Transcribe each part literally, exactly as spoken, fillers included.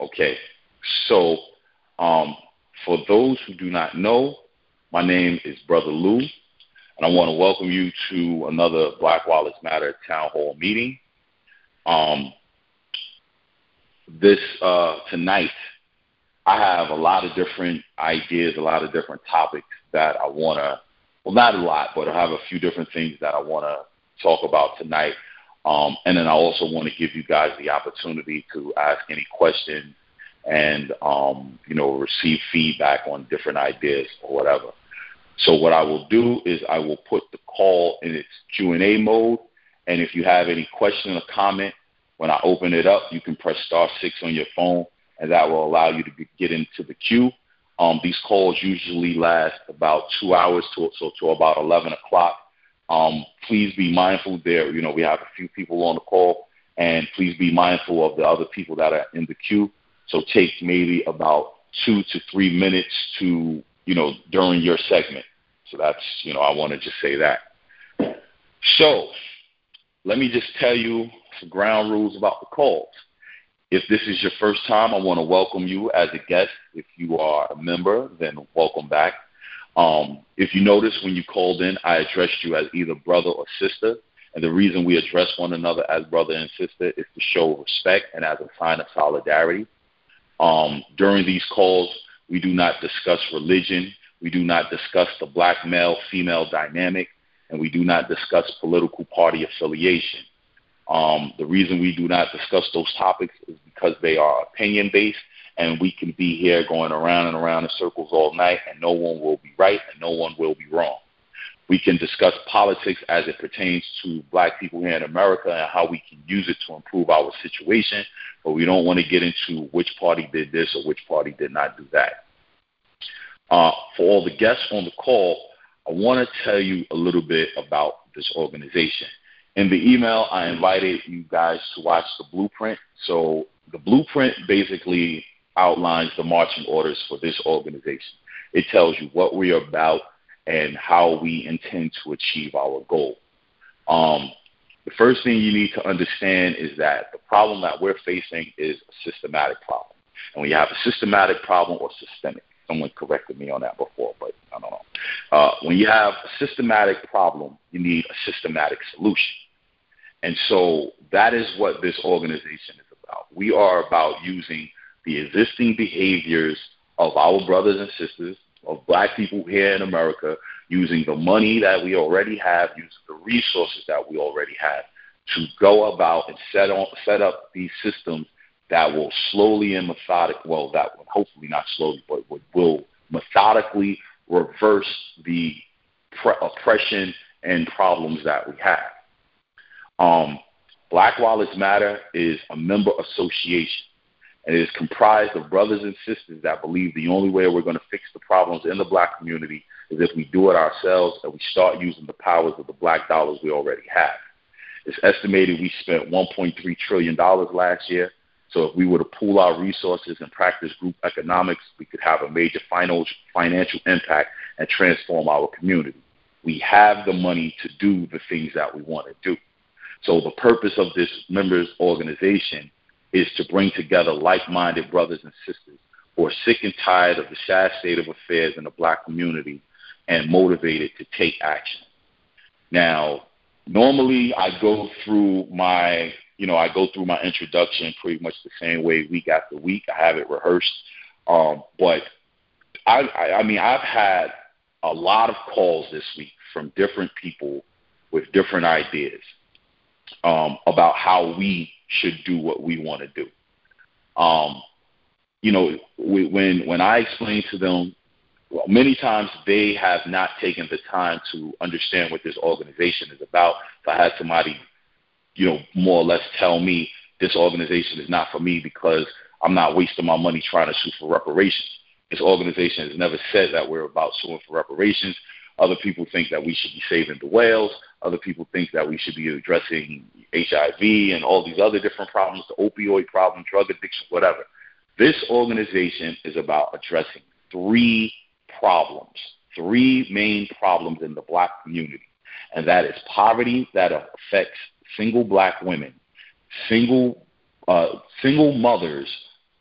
Okay, so um, for those who do not know, my name is Brother Lou, and I want to welcome you to another Black Wallets Matter Town Hall meeting. Um, this uh, tonight, I have a lot of different ideas, a lot of different topics that I want to, well, not a lot, but I have a few different things that I want to talk about tonight. Um, and then I also want to give you guys the opportunity to ask any questions and, um, you know, receive feedback on different ideas or whatever. So what I will do is I will put the call in its Q and A mode. And if you have any question or comment, when I open it up, you can press star six on your phone, and that will allow you to get into the queue. Um, these calls usually last about two hours, to, so to about eleven o'clock. Um, please be mindful there. You know, we have a few people on the call, and please be mindful of the other people that are in the queue. So take maybe about two to three minutes to, you know, during your segment. So that's, you know, I want to just say that. So let me just tell you some ground rules about the calls. If this is your first time, I want to welcome you as a guest. If you are a member, then welcome back. Um, if you notice when you called in, I addressed you as either brother or sister. And the reason we address one another as brother and sister is to show respect and as a sign of solidarity. Um, during these calls, we do not discuss religion. We do not discuss the black male-female dynamic. And we do not discuss political party affiliation. Um, the reason we do not discuss those topics is because they are opinion-based, and we can be here going around and around in circles all night, and no one will be right and no one will be wrong. We can discuss politics as it pertains to black people here in America and how we can use it to improve our situation, but we don't want to get into which party did this or which party did not do that. Uh, for all the guests on the call, I want to tell you a little bit about this organization. In the email, I invited you guys to watch the blueprint. So the blueprint basically outlines the marching orders for this organization. It tells you what we are about and how we intend to achieve our goal. Um, the first thing you need to understand is that the problem that we're facing is a systematic problem. And when you have a systematic problem or systemic, someone corrected me on that before, but I don't know. Uh, when you have a systematic problem, you need a systematic solution. And so that is what this organization is about. We are about using the existing behaviors of our brothers and sisters, of black people here in America, using the money that we already have, using the resources that we already have, to go about and set on set up these systems that will slowly and methodic, well, that will hopefully not slowly, but will methodically reverse the pre- oppression and problems that we have. Um, Black Wallets Matter is a member association, and it is comprised of brothers and sisters that believe the only way we're going to fix the problems in the black community is if we do it ourselves and we start using the powers of the black dollars we already have. It's estimated we spent one point three trillion dollars last year. So if we were to pool our resources and practice group economics, we could have a major financial impact and transform our community. We have the money to do the things that we want to do. So the purpose of this members organization is to bring together like-minded brothers and sisters who are sick and tired of the sad state of affairs in the black community and motivated to take action. Now, normally I go through my, you know, I go through my introduction pretty much the same way week after week. I have it rehearsed. Um, but, I, I, I mean, I've had a lot of calls this week from different people with different ideas um, about how we should do what we want to do. Um, you know, we, when when I explain to them, well, many times they have not taken the time to understand what this organization is about. If I had somebody, you know, more or less tell me this organization is not for me because I'm not wasting my money trying to sue for reparations. This organization has never said that we're about suing for reparations. Other people think that we should be saving the whales. Other people think that we should be addressing H I V and all these other different problems, the opioid problem, drug addiction, whatever. This organization is about addressing three problems, three main problems in the black community, and that is poverty that affects single black women, single uh, single mothers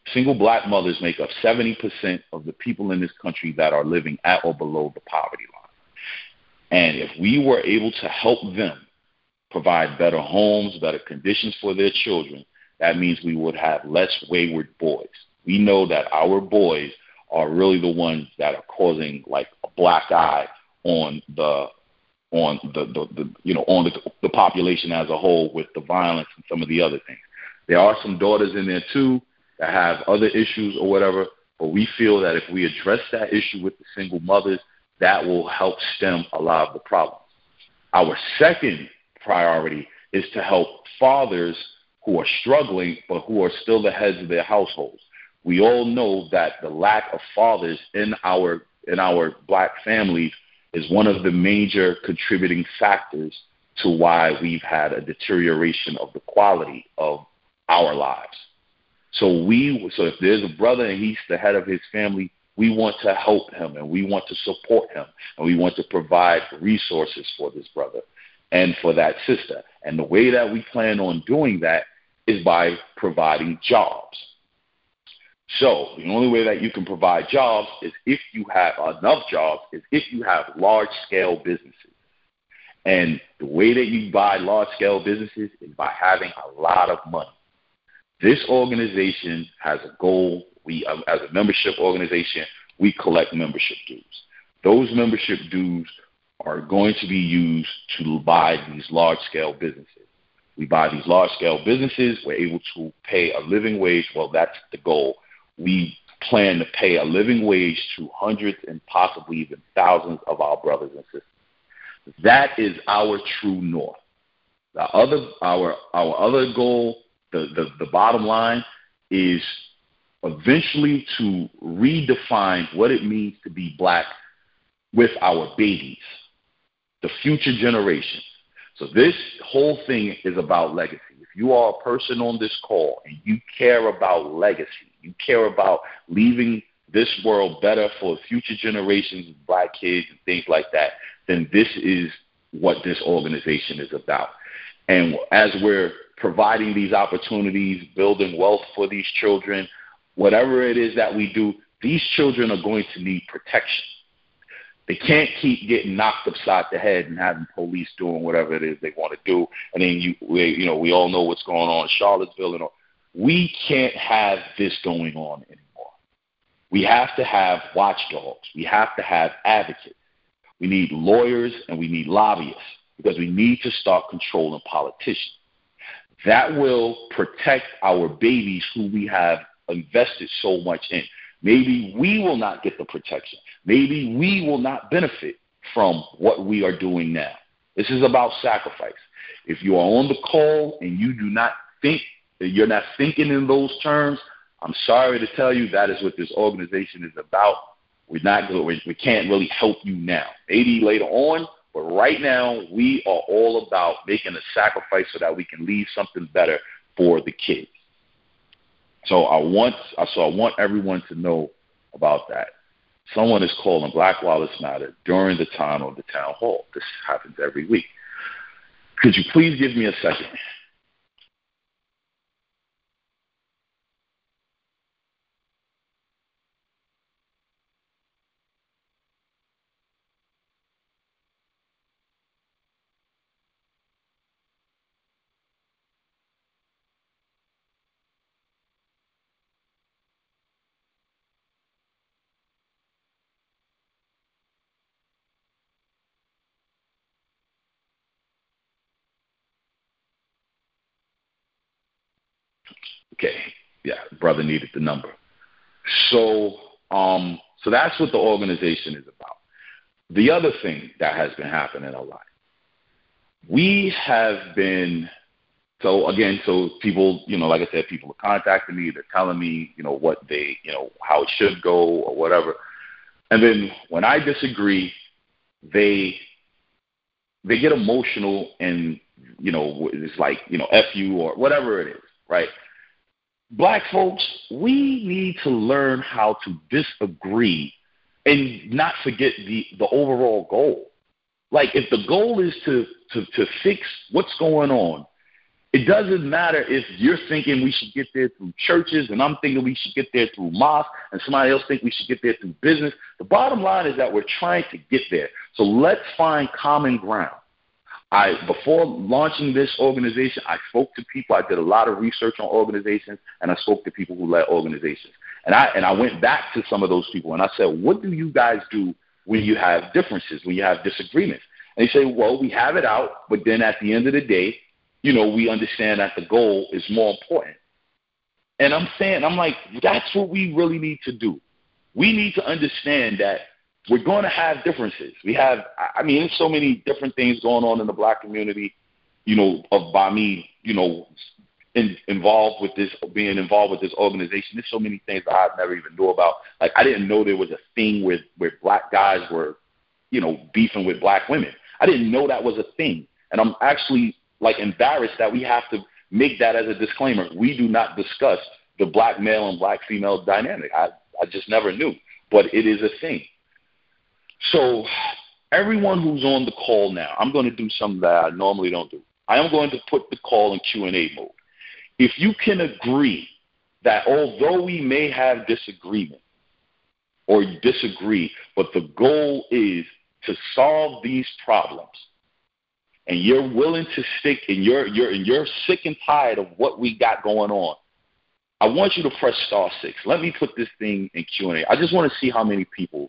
Single black mothers make up seventy percent of the people in this country that are living at or below the poverty line. And if we were able to help them provide better homes, better conditions for their children, that means we would have less wayward boys. We know that our boys are really the ones that are causing like a black eye on the on the, the, the you know on the, the population as a whole with the violence and some of the other things. There are some daughters in there too that have other issues or whatever, but we feel that if we address that issue with the single mothers, that will help stem a lot of the problems. Our second priority is to help fathers who are struggling but who are still the heads of their households. We all know that the lack of fathers in our in our black families is one of the major contributing factors to why we've had a deterioration of the quality of our lives. So we so if there's a brother and he's the head of his family, we want to help him and we want to support him and we want to provide resources for this brother and for that sister. And the way that we plan on doing that is by providing jobs. So the only way that you can provide jobs is if you have enough jobs, is if you have large-scale businesses. And the way that you buy large-scale businesses is by having a lot of money. This organization has a goal. We, as a membership organization, we collect membership dues. Those membership dues are going to be used to buy these large-scale businesses. We buy these large-scale businesses. We're able to pay a living wage. Well, that's the goal. We plan to pay a living wage to hundreds and possibly even thousands of our brothers and sisters. That is our true north. The other, our our other goal, the, the, the bottom line, is eventually to redefine what it means to be black with our babies, the future generations. So this whole thing is about legacy. If you are a person on this call and you care about legacy, you care about leaving this world better for future generations of black kids and things like that, then this is what this organization is about. And as we're providing these opportunities, building wealth for these children, whatever it is that we do, these children are going to need protection. They can't keep getting knocked upside the head and having police doing whatever it is they want to do. And then, you, we, you know, we all know what's going on in Charlottesville and all. We can't have this going on anymore. We have to have watchdogs. We have to have advocates. We need lawyers and we need lobbyists because we need to start controlling politicians. That will protect our babies who we have invested so much in. Maybe we will not get the protection. Maybe we will not benefit from what we are doing now. This is about sacrifice. If you are on the call and you do not think, you're not thinking in those terms, I'm sorry to tell you that is what this organization is about. We're not good. We can't really help you now. Maybe later on, but right now we are all about making a sacrifice so that we can leave something better for the kids. So I want, so I want everyone to know about that. Someone is calling Black Lives Matter during the time of the town hall. This happens every week. Could you please give me a second? Okay, yeah, brother needed the number. So, um, so that's what the organization is about. The other thing that has been happening a lot, we have been, so again, so people, you know, like I said, people are contacting me, they're telling me, you know, what they, you know, how it should go or whatever. And then when I disagree, they, they get emotional and, you know, it's like, you know, F you or whatever it is, right? Black folks, we need to learn how to disagree and not forget the, the overall goal. Like if the goal is to, to, to fix what's going on, It doesn't matter if you're thinking we should get there through churches and I'm thinking we should get there through mosques and somebody else thinks we should get there through business. The bottom line is that we're trying to get there. So let's find common ground. I before launching this organization, I spoke to people. I did a lot of research on organizations, and I spoke to people who led organizations. And I and I went back to some of those people, and I said, what do you guys do when you have differences, when you have disagreements? And they say, well, we have it out, but then at the end of the day, you know, we understand that the goal is more important. And I'm saying, I'm like, that's what we really need to do. We need to understand that we're going to have differences. We have, I mean, there's so many different things going on in the black community, you know, of by me, you know, in, involved with this, being involved with this organization. There's so many things that I've never even knew about. Like, I didn't know there was a thing where, where black guys were, you know, beefing with black women. I didn't know that was a thing. And I'm actually, like, embarrassed that we have to make that as a disclaimer. We do not discuss the black male and black female dynamic. I, I just never knew. But it is a thing. So everyone who's on the call now, I'm going to do something that I normally don't do. I am going to put the call in Q and A mode. If you can agree that although we may have disagreement or disagree, but the goal is to solve these problems, and you're willing to stick and you're you're and you're sick and tired of what we got going on, I want you to press star six. Let me put this thing in Q and A. I just want to see how many people.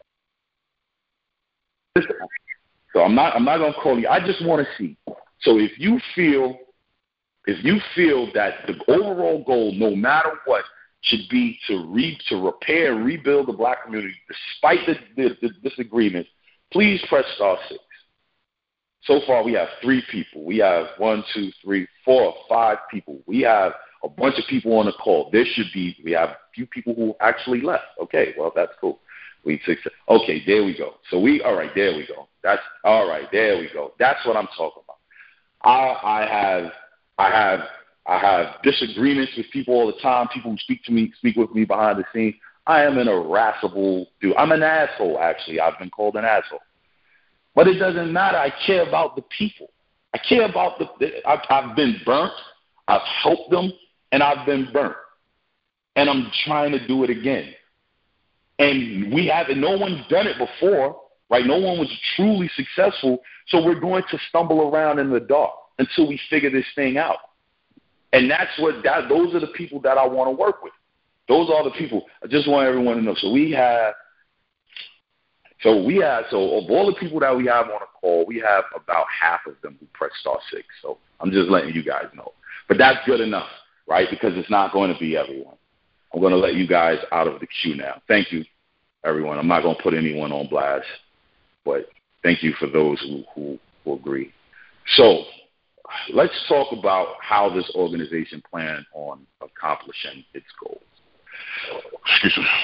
So I'm not I'm not gonna call you. I just want to see. So if you feel if you feel that the overall goal, no matter what, should be to re to repair and rebuild the black community despite the, the, the disagreements, please press star six. So far we have three people. We have one, two, three, four, five people. We have a bunch of people on the call. There should be we have a few people who actually left. Okay, well that's cool. We six. Okay, there we go. So we all right. There we go. That's all right. There we go. That's what I'm talking about. I, I have, I have, I have disagreements with people all the time. People who speak to me, speak with me behind the scenes. I am an irascible dude. I'm an asshole. Actually, I've been called an asshole. But it doesn't matter. I care about the people. I care about the. the I've, I've been burnt. I've helped them, and I've been burnt. And I'm trying to do it again. And we haven't, no one's done it before, right? No one was truly successful. So we're going to stumble around in the dark until we figure this thing out. And that's what, that, those are the people that I want to work with. Those are the people. I just want everyone to know. So we have, so we have, so of all the people that we have on a call, we have about half of them who press star six. So I'm just letting you guys know. But that's good enough, right? Because it's not going to be everyone. I'm going to let you guys out of the queue now. Thank you, everyone. I'm not going to put anyone on blast, but thank you for those who, who, who agree. So let's talk about how this organization plans on accomplishing its goals. Excuse me.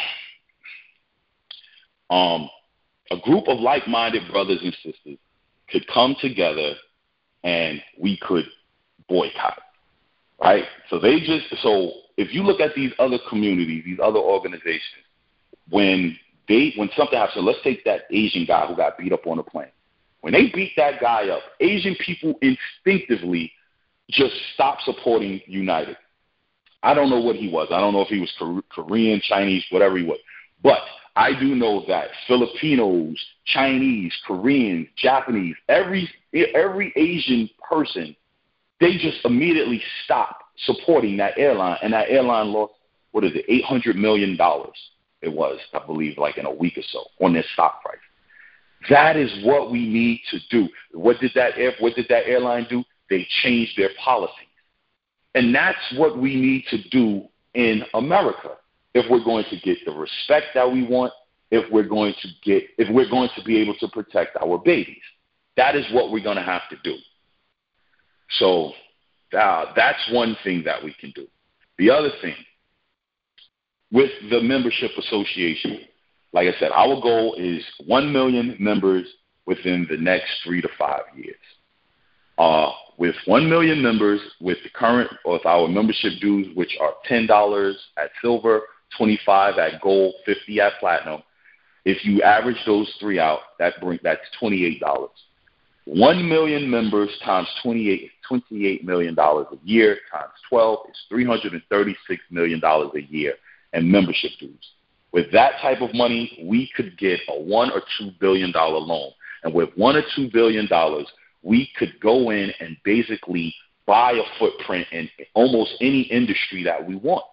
Um, a group of like-minded brothers and sisters could come together and we could boycott, right? So they just, so if you look at these other communities, these other organizations, when they, when something happens, so let's take that Asian guy who got beat up on the plane. When they beat that guy up, Asian people instinctively just stopped supporting United. I don't know what he was. I don't know if he was Korean, Chinese, whatever he was. But I do know that Filipinos, Chinese, Koreans, Japanese, every every Asian person, they just immediately stopped supporting that airline, and that airline lost, what is it, eight hundred million dollars it was, I believe, like in a week or so on their stock price. That is what we need to do. What did that air, what did that airline do? They changed their policies. And that's what we need to do in America if we're going to get the respect that we want, if we're going to get, if we're going to be able to protect our babies. That is what we're going to have to do. So uh, that's one thing that we can do. The other thing, with the membership association, like I said, our goal is one million members within the next three to five years. Uh, with one million members, with the current, with our membership dues, which are ten dollars at silver, twenty-five dollars at gold, fifty dollars at platinum, if you average those three out, that bring, that's twenty-eight dollars. one million members times twenty-eight, twenty-eight million dollars a year times twelve is three hundred thirty-six million dollars a year in membership dues. With that type of money, we could get a one or two billion dollar loan. And with one or two billion dollars, we could go in and basically buy a footprint in almost any industry that we want.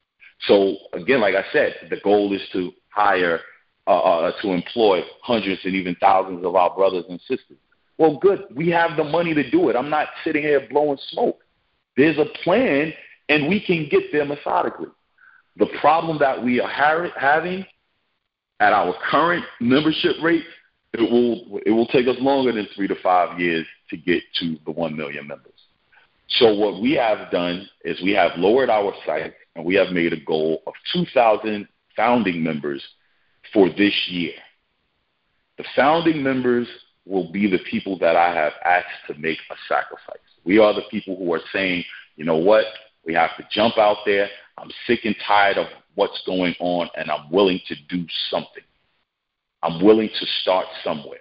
So again, like I said, the goal is to hire, uh, uh, to employ hundreds and even thousands of our brothers and sisters. Well, good. We have the money to do it. I'm not sitting here blowing smoke. There's a plan, and we can get there methodically. The problem that we are ha- having at our current membership rate, it will it will take us longer than three to five years to get to the one million members. So what we have done is we have lowered our sight, and we have made a goal of two thousand founding members for this year. The founding members will be the people that I have asked to make a sacrifice. We are the people who are saying, you know what, we have to jump out there. I'm sick and tired of what's going on, and I'm willing to do something. I'm willing to start somewhere.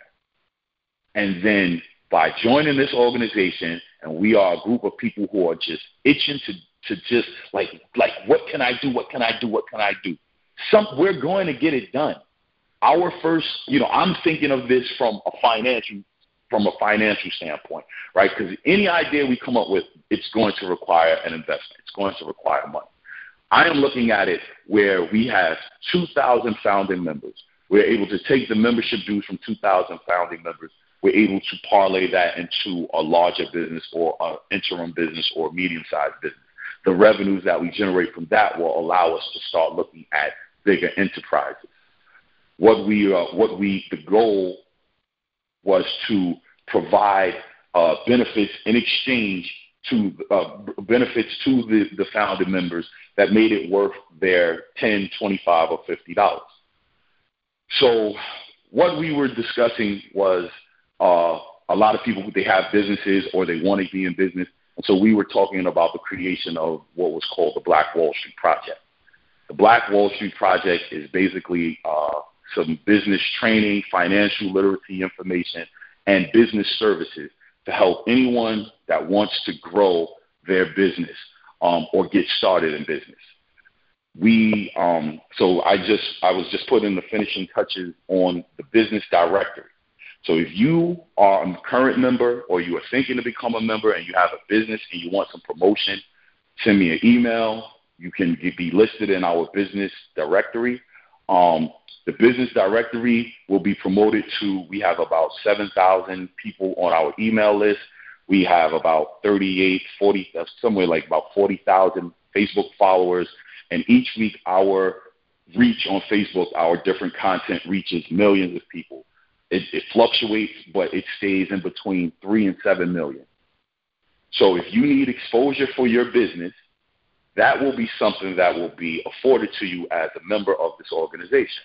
And then by joining this organization, and we are a group of people who are just itching to, to just like, like, what can I do? What can I do? What can I do? Some, we're going to get it done. Our first, you know, I'm thinking of this from a financial, from a financial standpoint, right? Because any idea we come up with, it's going to require an investment. It's going to require money. I am looking at it where we have two thousand founding members. We're able to take the membership dues from two thousand founding members. We're able to parlay that into a larger business or an interim business or medium-sized business. The revenues that we generate from that will allow us to start looking at bigger enterprises. What we, uh, what we, the goal was to provide uh, benefits in exchange to uh, benefits to the, the founding members that made it worth their ten, twenty-five, or fifty dollars. So what we were discussing was uh, a lot of people, they have businesses or they want to be in business. And so we were talking about the creation of what was called the Black Wall Street Project. The Black Wall Street Project is basically uh, some business training, financial literacy information, and business services to help anyone that wants to grow their business um, or get started in business. We um, so I just I was just putting the finishing touches on the business directory. So if you are a current member or you are thinking to become a member and you have a business and you want some promotion, send me an email. You can be listed in our business directory. Um, the business directory will be promoted to, we have about seven thousand people on our email list. We have about thirty-eight, forty, somewhere like about forty thousand Facebook followers. And each week our reach on Facebook, our different content reaches millions of people. It, it fluctuates, but it stays in between three and seven million. So if you need exposure for your business, that will be something that will be afforded to you as a member of this organization.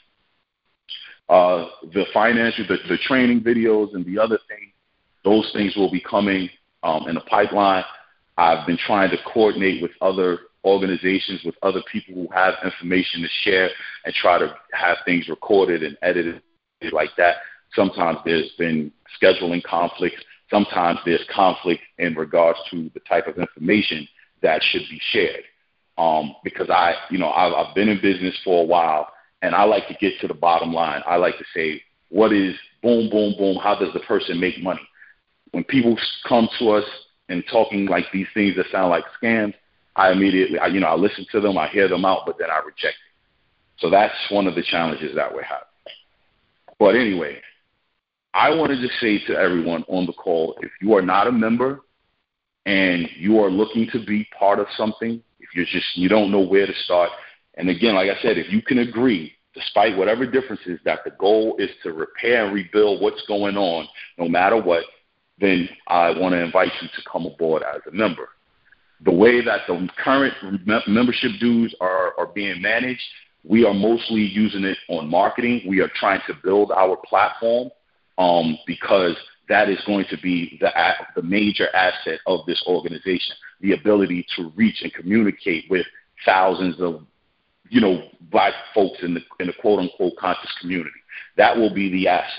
Uh, the financial, the, the training videos and the other things, those things will be coming um, in the pipeline. I've been trying to coordinate with other organizations, with other people who have information to share and try to have things recorded and edited like that. Sometimes there's been scheduling conflicts. Sometimes there's conflict in regards to the type of information that should be shared. Um, because I, you know, I've, I've been in business for a while, and I like to get to the bottom line. I like to say, what is boom, boom, boom? How does the person make money? When people come to us and talking like these things that sound like scams, I immediately, I, you know, I listen to them, I hear them out, but then I reject it. So that's one of the challenges that we're having. But anyway, I wanted to say to everyone on the call, if you are not a member and you are looking to be part of something, if you're just, you don't know where to start, and again, like I said, if you can agree, despite whatever differences, that the goal is to repair and rebuild what's going on, no matter what, then I want to invite you to come aboard as a member. The way that the current membership dues are, are being managed, we are mostly using it on marketing. We are trying to build our platform um, because that is going to be the, the major asset of this organization, the ability to reach and communicate with thousands of, you know, black folks in the, in the quote-unquote conscious community. That will be the asset.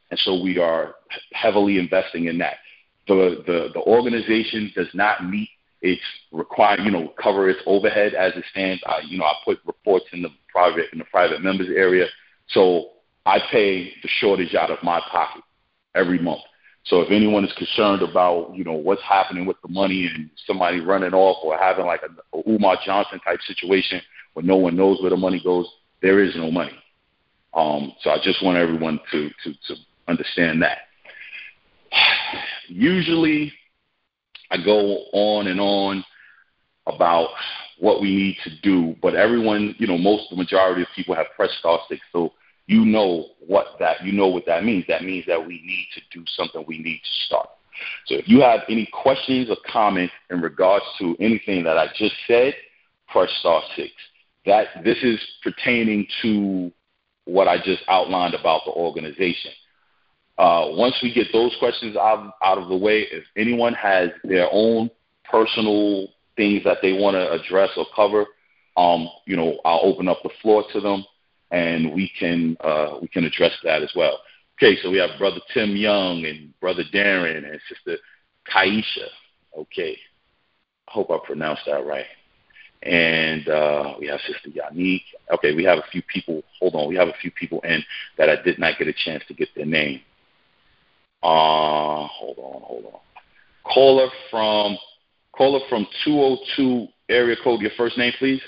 and so we are heavily investing in that. The the, the organization does not meet its require, you know, cover its overhead as it stands. I, you know, I put reports in the private in the private members area, so I pay the shortage out of my pocket every month. So if anyone is concerned about, you know, what's happening with the money and somebody running off or having like a, a Umar Johnson type situation where no one knows where the money goes, there is no money. Um, so I just want everyone to, to, to understand that. Usually I go on and on about what we need to do, but everyone, you know, most, the majority of people have pressed star six, so you know what that, you know what that means. That means that we need to do something. We need to start. So if you have any questions or comments in regards to anything that I just said, press star six. That this is pertaining to what I just outlined about the organization. Uh, once we get those questions out, out of the way, if anyone has their own personal things that they want to address or cover, um, you know, I'll open up the floor to them, and we can uh, we can address that as well. Okay, so we have Brother Tim Young and Brother Darren and Sister Kaisha. Okay, I hope I pronounced that right. And uh, we have Sister Yannick. Okay, we have a few people. Hold on, we have a few people in that I did not get a chance to get their name. Uh, hold on, hold on. Caller from caller from two oh two area code. Your first name, please.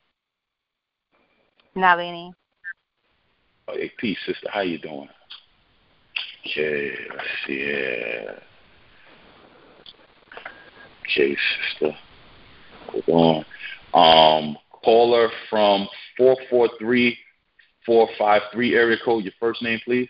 Nalini. Oh, hey, peace, sister. How you doing? Okay, let's see here. Okay, sister. Hold on. Um, caller from four four three four five three area code. Your first name, please.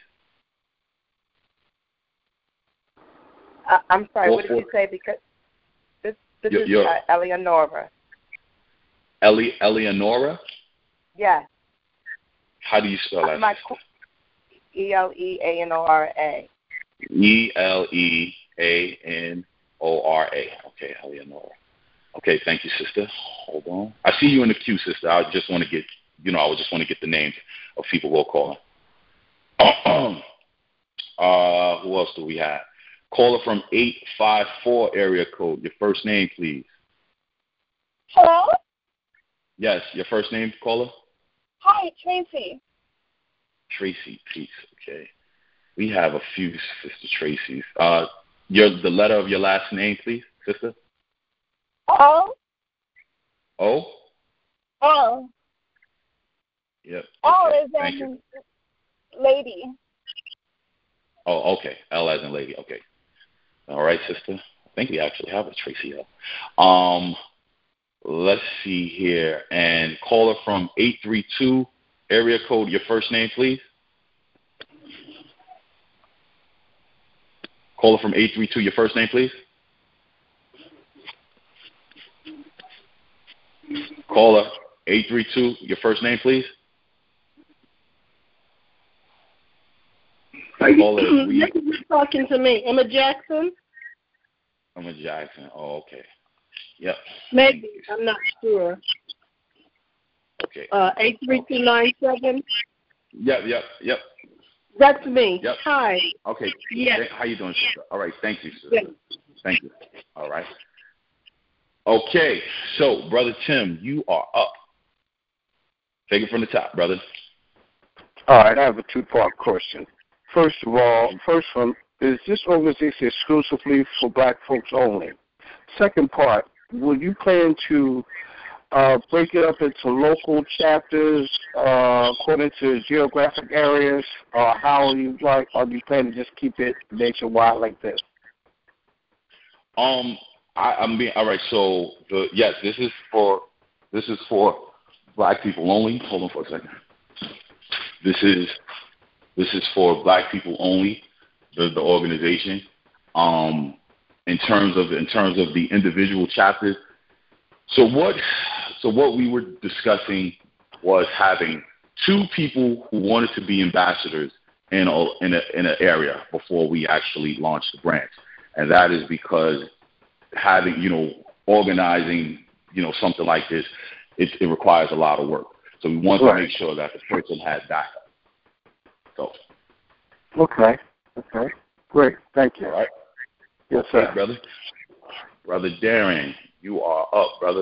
Uh, I'm sorry, four, what did four, you say? Because this this you're, is you're, uh, Eleonora. Ele, Eleonora? Yes. How do you spell that? My, E L E A N O R A. E L E A N O R A. Okay, Eleonora. Okay, thank you, sister. Hold on. I see you in the queue, sister. I just want to get, you know, I just want to get the names of people we'll call. uh, who else do we have? Caller from eight five four area code. Your first name, please. Hello? Yes, your first name, caller? Hi, Tracy. Tracy, peace. Okay. We have a few Sister Tracy's. Uh, your the letter of your last name, please, sister. O. O. O. Yep. L okay. is Thank in you. lady. Oh, okay. L as in lady. Okay. All right, sister. I think we actually have a Tracy L. Um, let's see here. And caller from eight three two area code. Your first name, please. Caller from eight three two. Your first name, please. Caller eight three two. Your first name, please. Caller, you're talking to me. Emma Jackson. Emma Jackson. Oh, okay. Yep. Maybe. I'm not sure. Okay. Uh, eight three two nine seven. Yep, yep, yep. That's me. Yep. Hi. Okay. Yes. How you doing, sister? All right. Thank you, sister. Yes. Thank you. All right. Okay. So, Brother Tim, you are up. Take it from the top, brother. All right. I have a two-part question. First of all, first one, is this organization exclusively for black folks only? Second part, will you plan to uh, break it up into local chapters uh, according to geographic areas, or how you like, or do you plan to just keep it nationwide like this? Um, I, I'm being all right. So, the yes, this is for this is for black people only. Hold on for a second. This is this is for black people only. The, the organization. Um, in terms of in terms of the individual chapters. So what so what we were discussing was having two people who wanted to be ambassadors in a in a in an area before we actually launched the branch, and that is because having you know organizing you know something like this, it, it requires a lot of work. So we wanted right. to make sure that the person had backup. So okay. Okay. Great. Thank you. All right. Yes, okay, sir. brother. Brother Darren, you are up, brother.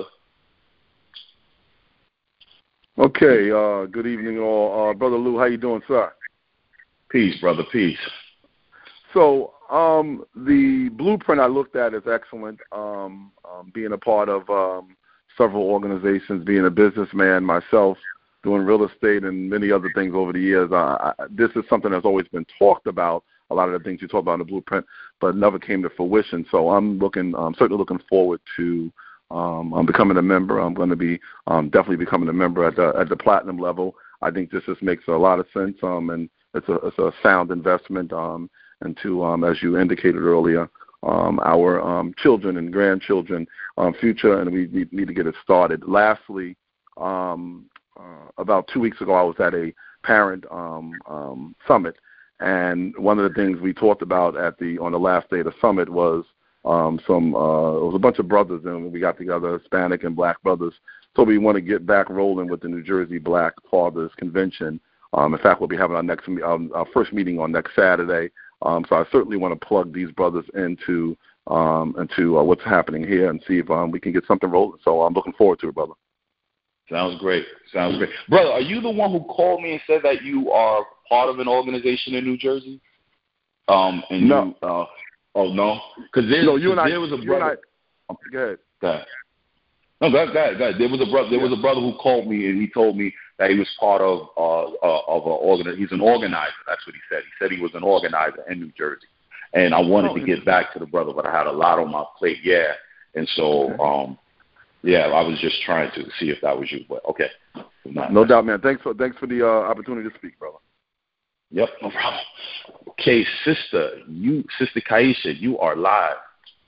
Okay. Uh, good evening, all. Uh, Brother Lou, how you doing, sir? Peace, brother. Peace. So um, the blueprint I looked at is excellent. Um, um, being a part of um, several organizations, being a businessman myself, doing real estate and many other things over the years, uh, I, this is something that's always been talked about. A lot of the things you talk about in the blueprint, but never came to fruition. So I'm looking, I'm certainly looking forward to um, I'm becoming a member. I'm going to be um, definitely becoming a member at the at the platinum level. I think this just makes a lot of sense, um, and it's a it's a sound investment. Um, and to, um, as you indicated earlier, um, our um, children and grandchildren um, future, and we need, need to get it started. Lastly, um, uh, about two weeks ago, I was at a parent um, um, summit, and one of the things we talked about at the on the last day of the summit was um, some uh, it was a bunch of brothers, and we got together, Hispanic and Black brothers. So we want to get back rolling with the New Jersey Black Fathers Convention. Um, in fact, we'll be having our next um, our first meeting on next Saturday. Um, so I certainly want to plug these brothers into um, into uh, what's happening here and see if um, we can get something rolling. So I'm looking forward to it, brother. Sounds great. Sounds great. Brother, are you the one who called me and said that you are part of an organization in New Jersey? Um, and no. You, uh, oh, no? Because no, you and I, there was a you brother. And I, go ahead. Go ahead. No, go ahead, go ahead, go ahead. There was a brother. There yeah. was a brother who called me, and he told me that he was part of uh, uh, of an organ. He's an organizer. That's what he said. He said he was an organizer in New Jersey, and I wanted oh, to get back to the brother, but I had a lot on my plate. Yeah, and so okay. um, yeah, I was just trying to see if that was you, but okay. Not, no doubt, man. Thanks for thanks for the uh, opportunity to speak, brother. Yep, no problem. Okay, sister, you, sister Kaisha, you are live.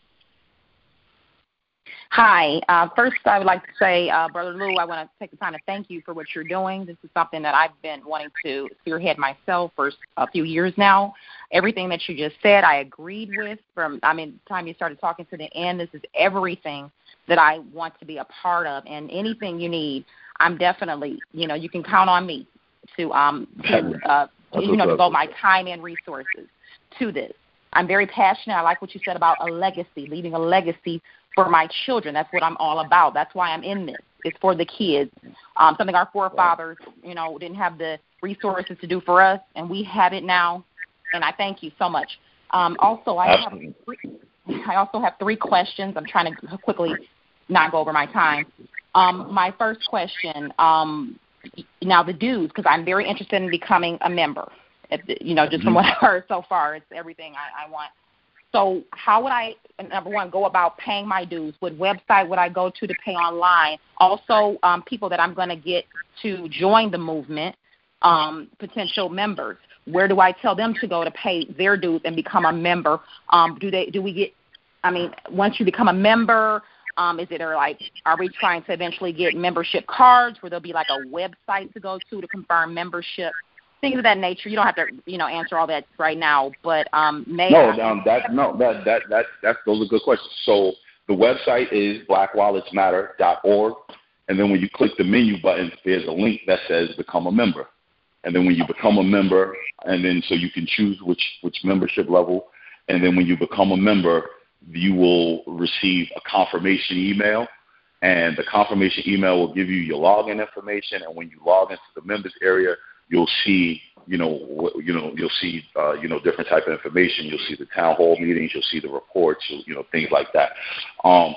Hi. Uh, first, I would like to say, uh, Brother Lou, I want to take the time to thank you for what you're doing. This is something that I've been wanting to spearhead myself for a few years now. Everything that you just said, I agreed with. From I mean, the time you started talking to the end, this is everything that I want to be a part of. And anything you need, I'm definitely, you know, you can count on me to, um, to uh, you know, devote my time and resources to this. I'm very passionate. I like what you said about a legacy, leaving a legacy for my children. That's what I'm all about. That's why I'm in this. It's for the kids. Um, something our forefathers, you know, didn't have the resources to do for us, and we have it now. And I thank you so much. Um, also, I have three, I also have three questions. I'm trying to quickly not go over my time. Um, my first question, um, now the dues, because I'm very interested in becoming a member. You know, just from what I've heard so far, it's everything I, I want. So how would I, number one, go about paying my dues? What website would I go to to pay online? Also, um, people that I'm going to get to join the movement, um, potential members, where do I tell them to go to pay their dues and become a member? Um, do they? Do we get, I mean, once you become a member, um, is it or like, are we trying to eventually get membership cards where there'll be like a website to go to to confirm membership? Things of that nature. You don't have to, you know, answer all that right now, but um, may no, I- um, that no, that that that that's those are good questions. So the website is black wallets matter dot org, and then when you click the menu button, there's a link that says become a member, and then when you become a member, and then so you can choose which which membership level, and then when you become a member, you will receive a confirmation email, and the confirmation email will give you your login information, and when you log into the members area, you'll see, you know, you know, you'll see, uh, you know, different type of information. You'll see the town hall meetings. You'll see the reports. You'll, you know, things like that. Um,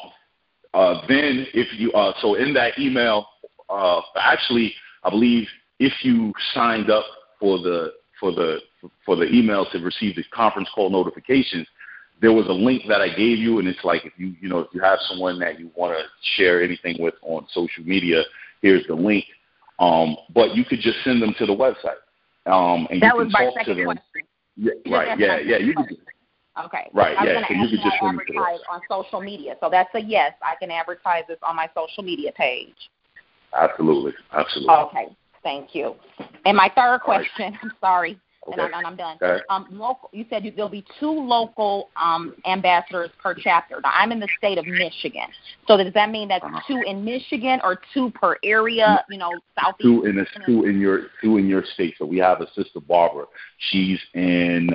uh, then, if you, uh, so in that email, uh, actually, I believe if you signed up for the for the for the email to receive the conference call notifications, there was a link that I gave you, and it's like if you, you know, if you have someone that you want to share anything with on social media, here's the link. Um, but you could just send them to the website, um, and that you was can my talk second to them. Question. Yeah, right. Yeah, yeah. You can. Okay. Right. I was yeah. So you could just send them to advertise on social media. So that's a yes. I can advertise this on my social media page. Absolutely. Absolutely. Okay. Thank you. And my third question. Right. I'm sorry. Okay. And, I'm, and I'm done. Okay. Um, local, you said you, there'll be two local um, ambassadors per chapter. Now, I'm in the state of Michigan. So does that mean that's uh-huh. two in Michigan or two per area, you know, southeast? Two in, a, two in your two in your state. So we have a sister, Barbara. She's in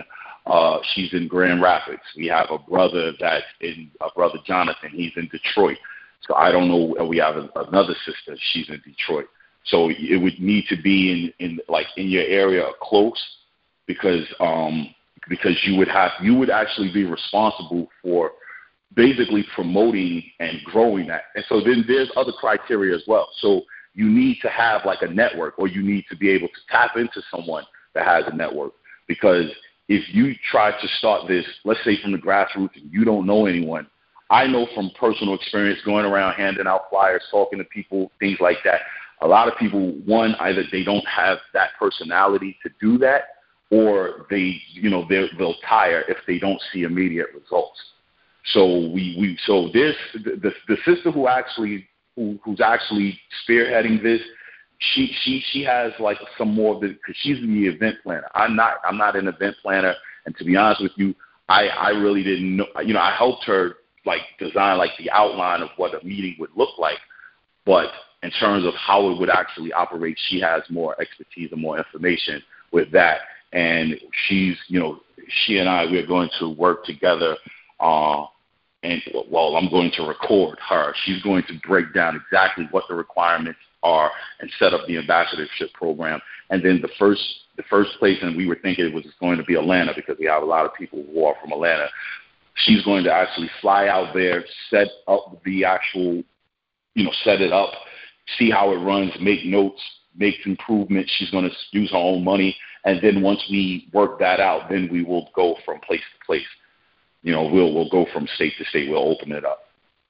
Uh, she's in Grand Rapids. We have a brother that's in a brother Jonathan. He's in Detroit. So I don't know. We have a, another sister. She's in Detroit. So it would need to be in, in like in your area close, because um, because you would have you would actually be responsible for basically promoting and growing that. And so then there's other criteria as well. So you need to have like a network, or you need to be able to tap into someone that has a network. Because if you try to start this, let's say from the grassroots, and you don't know anyone, I know from personal experience going around handing out flyers, talking to people, things like that. A lot of people, one, either they don't have that personality to do that, or they, you know, they'll tire if they don't see immediate results. So we, we so this the, the sister who actually who, who's actually spearheading this, she she she has like some more of the, because she's the event planner. I'm not I'm not an event planner, and to be honest with you, I I really didn't know. You know, I helped her like design like the outline of what a meeting would look like, but in terms of how it would actually operate, she has more expertise and more information with that. And she's, you know, she and I, we're going to work together. Uh, and well, I'm going to record her. She's going to break down exactly what the requirements are and set up the ambassadorship program. And then the first, the first place, and we were thinking it was going to be Atlanta, because we have a lot of people who are from Atlanta. She's going to actually fly out there, set up the actual, you know, set it up, see how it runs, make notes, make improvements. She's going to use her own money. And then once we work that out, then we will go from place to place. You know, we'll we'll go from state to state. We'll open it up.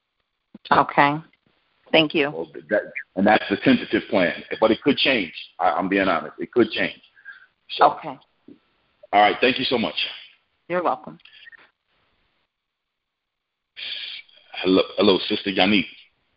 Okay. Thank you. Well, that, and that's the tentative plan. But it could change. I, I'm being honest. It could change. So, okay. All right. Thank you so much. You're welcome. Hello, hello, Sister Yannick.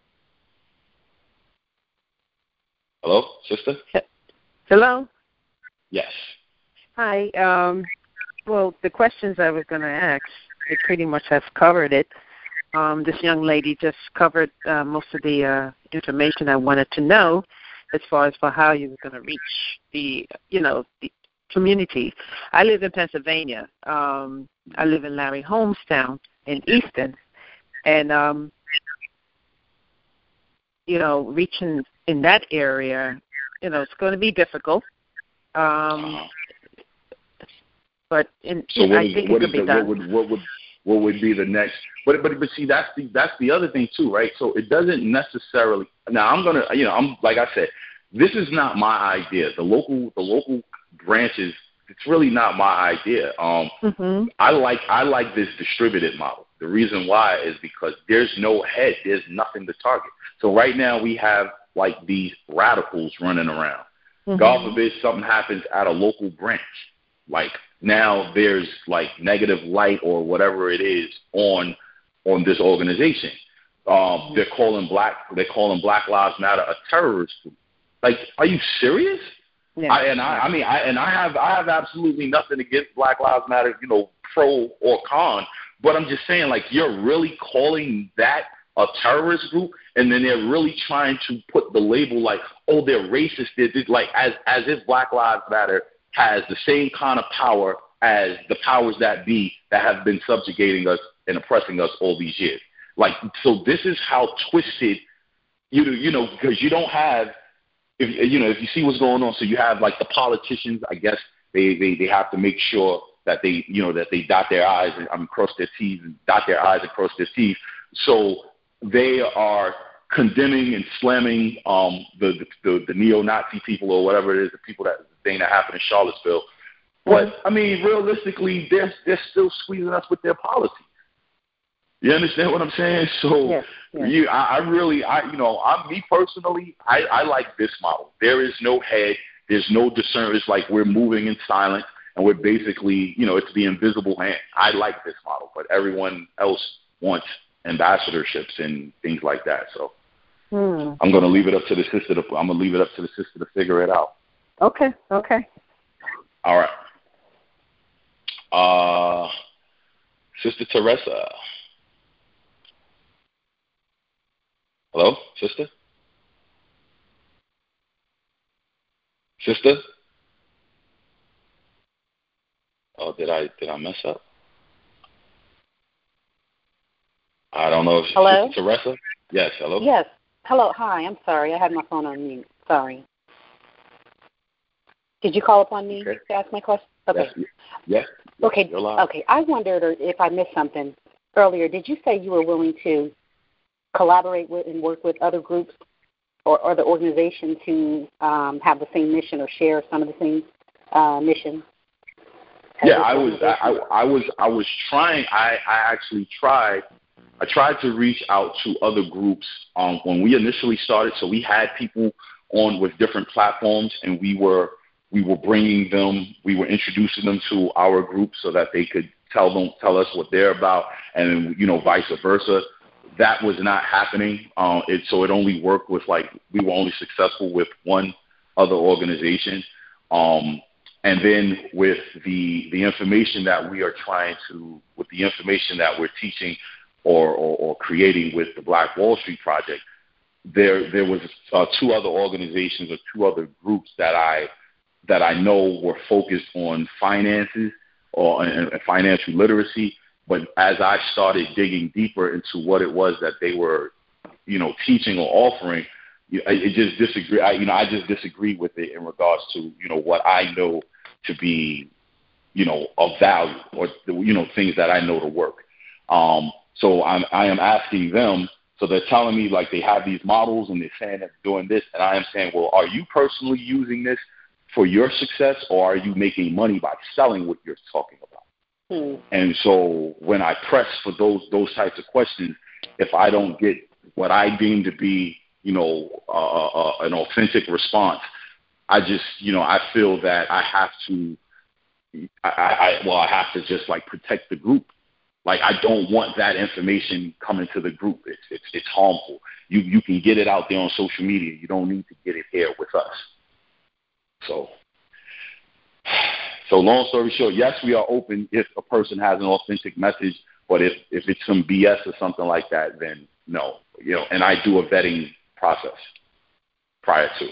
Hello, sister? Hello? Yes. Hi. Um, well, the questions I was going to ask, it pretty much has covered it. Um, this young lady just covered uh, most of the uh, information I wanted to know as far as for how you were going to reach the, you know, the community. I live in Pennsylvania. Um, I live in Larry Holmes Town in Easton. And, um, you know, reaching in that area, you know, it's going to be difficult. Um, but in, so what I is, think what it could is be the, done. What would, what would what would be the next? But but but see, that's the that's the other thing too, right? So it doesn't necessarily. Now I'm gonna, you know, I'm like I said, this is not my idea. The local the local branches, it's really not my idea. Um, mm-hmm. I like I like this distributed model. The reason why is because there's no head, there's nothing to target. So right now we have like these radicals running around. Mm-hmm. God forbid something happens at a local branch. Like now there's like negative light or whatever it is on on this organization. Um, mm-hmm. They're calling black they're calling Black Lives Matter a terrorist group. Like, are you serious? Yeah. I, and I, I mean, I and I have I have absolutely nothing against Black Lives Matter, you know, pro or con. But I'm just saying, like, you're really calling that a terrorist group, and then they're really trying to put the label like, oh, they're racist. They're, like, as as if Black Lives Matter has the same kind of power as the powers that be that have been subjugating us and oppressing us all these years. Like, so this is how twisted, you you know, because you don't have, if you know, if you see what's going on, so you have like the politicians. I guess they they, they have to make sure that they, you know, that they dot their I's and I mean, cross their T's and dot their I's and cross their T's. So they are condemning and slamming um, the, the the neo-Nazi people or whatever it is, the people that the thing that happened in Charlottesville. But I mean, realistically, they're they're still squeezing us with their policies. You understand what I'm saying? So yes, yes. you, I, I really, I you know, I me personally, I, I like this model. There is no head, there's no discernment. It's like we're moving in silence. And we're basically, you know, it's the invisible hand. I like this model, but everyone else wants ambassadorships and things like that. So hmm. I'm going to leave it up to the sister. To, I'm going to leave it up to the sister to figure it out. Okay. Okay. All right. Uh, Sister Teresa. Hello, sister. Sister. Oh, did I did I mess up? I don't know if hello? Sister Teresa? Yes, hello? Yes. Hello, hi, I'm sorry. I had my phone on mute. Sorry. Did you call upon me okay. to ask my question? Okay. Yes. yes. Okay. Okay. I wondered if I missed something earlier. Did you say you were willing to collaborate with and work with other groups or other organizations who um, have the same mission or share some of the same uh, mission? Yeah, I was. I, I, I was. I was trying. I, I actually tried. I tried to reach out to other groups um, when we initially started. So we had people on with different platforms, and we were we were bringing them. We were introducing them to our group so that they could tell them tell us what they're about, and you know, vice versa. That was not happening. Uh, it, so it only worked with like we were only successful with one other organization. Um, And then with the the information that we are trying to, with the information that we're teaching or, or, or creating with the Black Wall Street Project, there there was uh, two other organizations or two other groups that I that I know were focused on finances or and, and financial literacy. But as I started digging deeper into what it was that they were, you know, teaching or offering, it just disagree. I, you know, I just disagree with it in regards to, you know, what I know to be, you know, of value or, you know, things that I know to work. Um, so I'm, I am asking them, so they're telling me like they have these models and they're saying that they're doing this. And I am saying, well, are you personally using this for your success or are you making money by selling what you're talking about? Hmm. And so when I press for those, those types of questions, if I don't get what I deem to be, you know, uh, uh, an authentic response, I just, you know, I feel that I have to, I, I, well, I have to just like protect the group. Like I don't want that information coming to the group. It's it's it's harmful. You you can get it out there on social media. You don't need to get it here with us. So, so long story short, yes, we are open if a person has an authentic message. But if if it's some B S or something like that, then no, you know. And I do a vetting process prior to.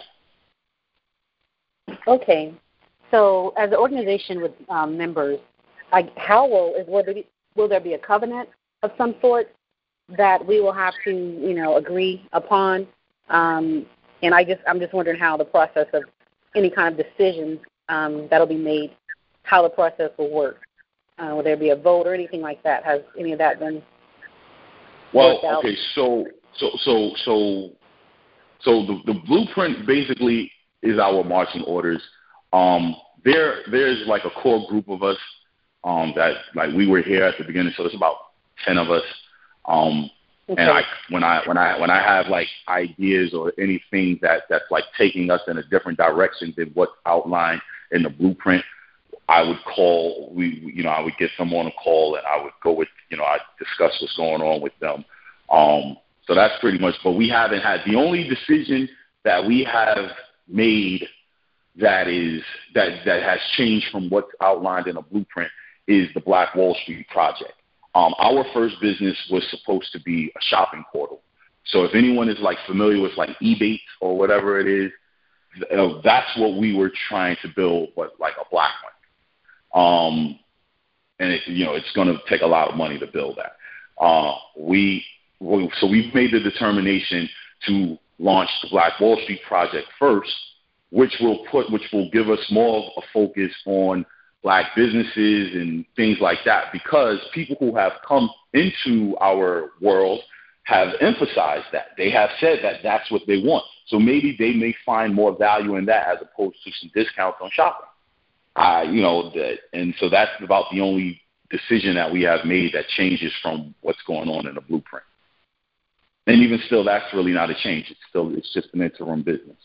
Okay. So as an organization with um, members, like how will, is, will, there be, will there be a covenant of some sort that we will have to, you know, agree upon? Um, and I just, I'm just wondering how the process of any kind of decisions um, that will be made, how the process will work. Uh, will there be a vote or anything like that? Has any of that been well, worked out? Okay, so, so, so, so, so the, the blueprint basically is our marching orders. Um, there, there's like a core group of us um, that, like, we were here at the beginning, so there's about ten of us. Um, okay. And I, when I, when I, when I have like ideas or anything that that's like taking us in a different direction than what's outlined in the blueprint, I would call. We, you know, I would get someone on a call, and I would go with, you know, I discuss what's going on with them. Um, so that's pretty much. But we haven't had the only decision that we have made that is that that has changed from what's outlined in a blueprint is the Black Wall Street Project. Um, our first business was supposed to be a shopping portal. So if anyone is like familiar with like Ebates or whatever it is, uh, that's what we were trying to build, but like a black one. Um, and it, you know, it's going to take a lot of money to build that. Uh, we, we so we've made the determination to launch the Black Wall Street Project first, which will put, which will give us more of a focus on black businesses and things like that, because people who have come into our world have emphasized that. They have said that that's what they want. So maybe they may find more value in that as opposed to some discounts on shopping. Uh, you know, that, and so that's about the only decision that we have made that changes from what's going on in the blueprint. And even still, that's really not a change. It's still, it's just an interim business.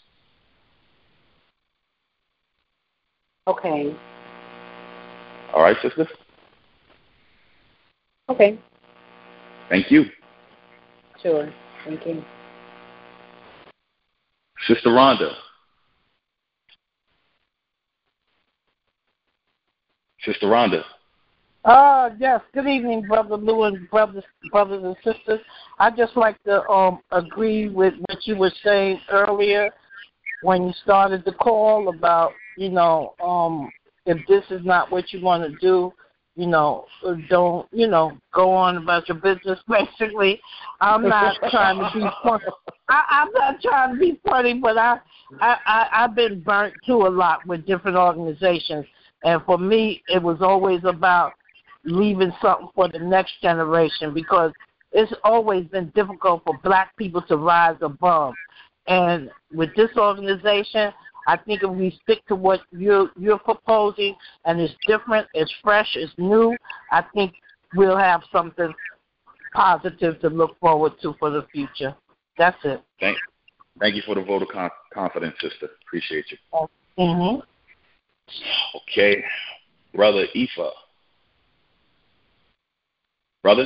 Okay. All right, sister? Okay. Thank you. Sure. Thank you. Sister Rhonda. Sister Rhonda. Uh, yes. Good evening, Brother Lou and brothers, brothers and sisters. I'd just like to um, agree with what you were saying earlier when you started the call about, you know, um, if this is not what you want to do, you know, don't, you know, go on about your business, basically. I'm not trying to be funny. I, I'm not trying to be funny, but I, I, I, I've been burnt, too, a lot with different organizations. And for me, it was always about leaving something for the next generation, because it's always been difficult for black people to rise above. And with this organization, I think if we stick to what you're, you're proposing, and it's different, it's fresh, it's new, I think we'll have something positive to look forward to for the future. That's it. Thank, thank you for the vote of con- confidence, sister. Appreciate you. Mm-hmm. Okay. Brother Ifa. Brother?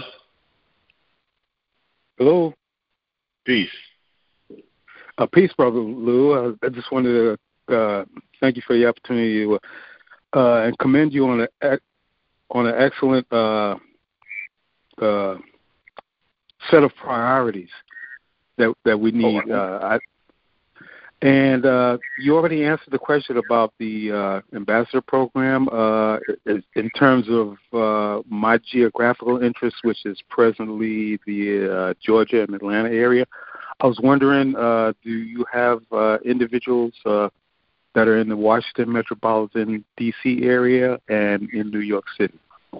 Hello. Peace. Uh, peace, Brother Lou. Uh, I just wanted to uh, thank you for the opportunity to, uh, and commend you on a on an excellent uh, uh, set of priorities that that we need. Oh, uh, I, and uh, you already answered the question about the uh, ambassador program uh, in terms of uh, my geographical interest, which is presently the uh, Georgia and Atlanta area. I was wondering, uh, do you have uh, individuals uh, that are in the Washington metropolitan D C area and in New York City?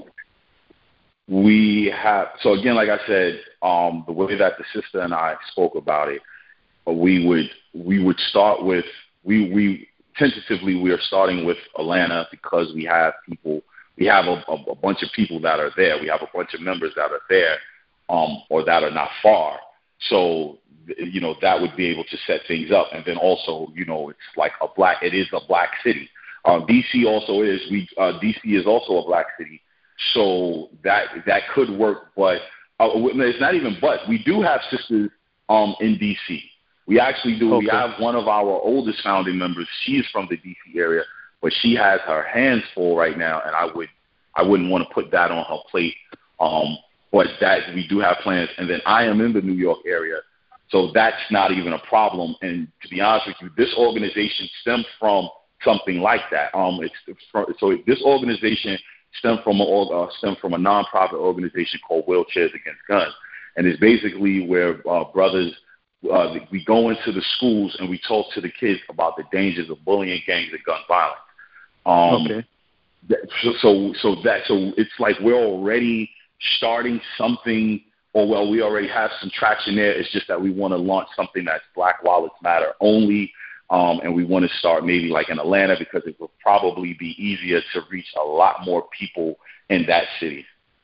We have, so again, like I said, um, the way that the sister and I spoke about it, we would we would start with, we, we tentatively we are starting with Atlanta because we have people, we have a, a, a bunch of people that are there. We have a bunch of members that are there um, or that are not far. So, you know, that would be able to set things up. And then also, you know, it's like a black, it is a black city. Uh, D C also is, we, uh, D C is also a black city. So that, that could work, but uh, it's not even, but we do have sisters um, in D C. We actually do. Okay. We have one of our oldest founding members. She is from the D C area, but she has her hands full right now, and I would, I wouldn't want to put that on her plate. Um, but that we do have plans. And then I am in the New York area, so that's not even a problem. And to be honest with you, this organization stemmed from something like that. Um, it's, it's from, so this organization stemmed from a uh, stemmed from a nonprofit organization called Wheelchairs Against Guns, and it's basically where uh, brothers. Uh, we go into the schools and we talk to the kids about the dangers of bullying, gangs, and gun violence. Um, okay. That, so, so that, so it's like we're already starting something, or well, we already have some traction there. It's just that we want to launch something that's Black Wallets Matter only, um, and we want to start maybe like in Atlanta because it will probably be easier to reach a lot more people in that city.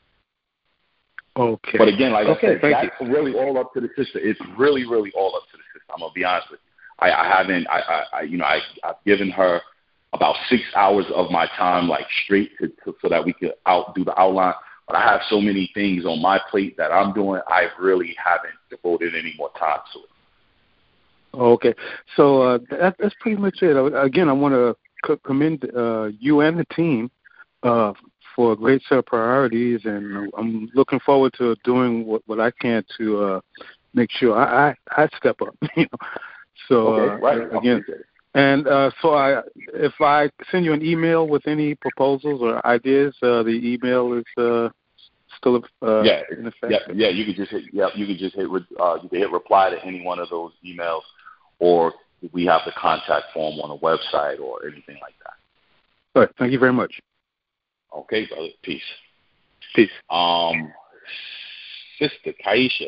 Okay. But again, like okay, I said, that's you. really all up to the sister. It's really, really all up to the sister. I'm gonna be honest with you. I, I haven't, I, I, I, you know, I, I've given her about six hours of my time, like straight, to, to, so that we could out do the outline. But I have so many things on my plate that I'm doing. I really haven't devoted any more time to it. Okay, so uh, that, that's pretty much it. Again, I want to commend uh, you and the team uh, for a great set of priorities, and I'm looking forward to doing what, what I can to uh, make sure I, I, I step up. You know, so okay, right. uh, again, and uh, so I, if I send you an email with any proposals or ideas, uh, the email is uh, still uh, yeah, in effect. Yeah, yeah. You could just hit, yeah, you could just hit, uh, you could hit reply to any one of those emails, or we have the contact form on the website or anything like that. All right. Thank you very much. Okay, brother. Peace. Peace. Um, Sister Kaisha.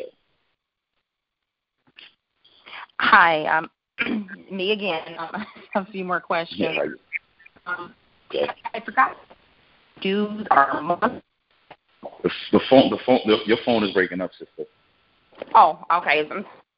Hi. Um, me again. Um, a few more questions. Yeah, right. um, okay. I, I forgot. Dues are month. The, the phone, the phone, the, your phone is breaking up, sister. Oh, okay.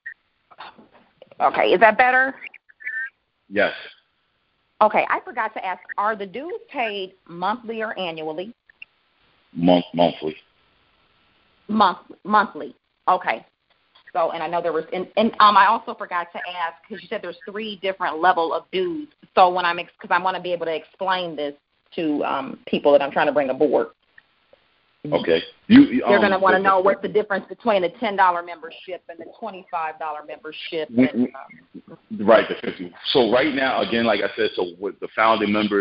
Okay, is that better? Yes. Okay, I forgot to ask, are the dues paid monthly or annually? Month, monthly. Month, monthly. Okay. So, and I know there was, and, and um, I also forgot to ask, because you said there's three different level of dues. So when I'm, because I want to be able to explain this to um, people that I'm trying to bring aboard. Okay. You, um, They're going to want to know what's the difference between a ten dollar membership and the twenty-five dollar membership. And, um, right, the fifty. So right now, again, like I said, so with the founding members,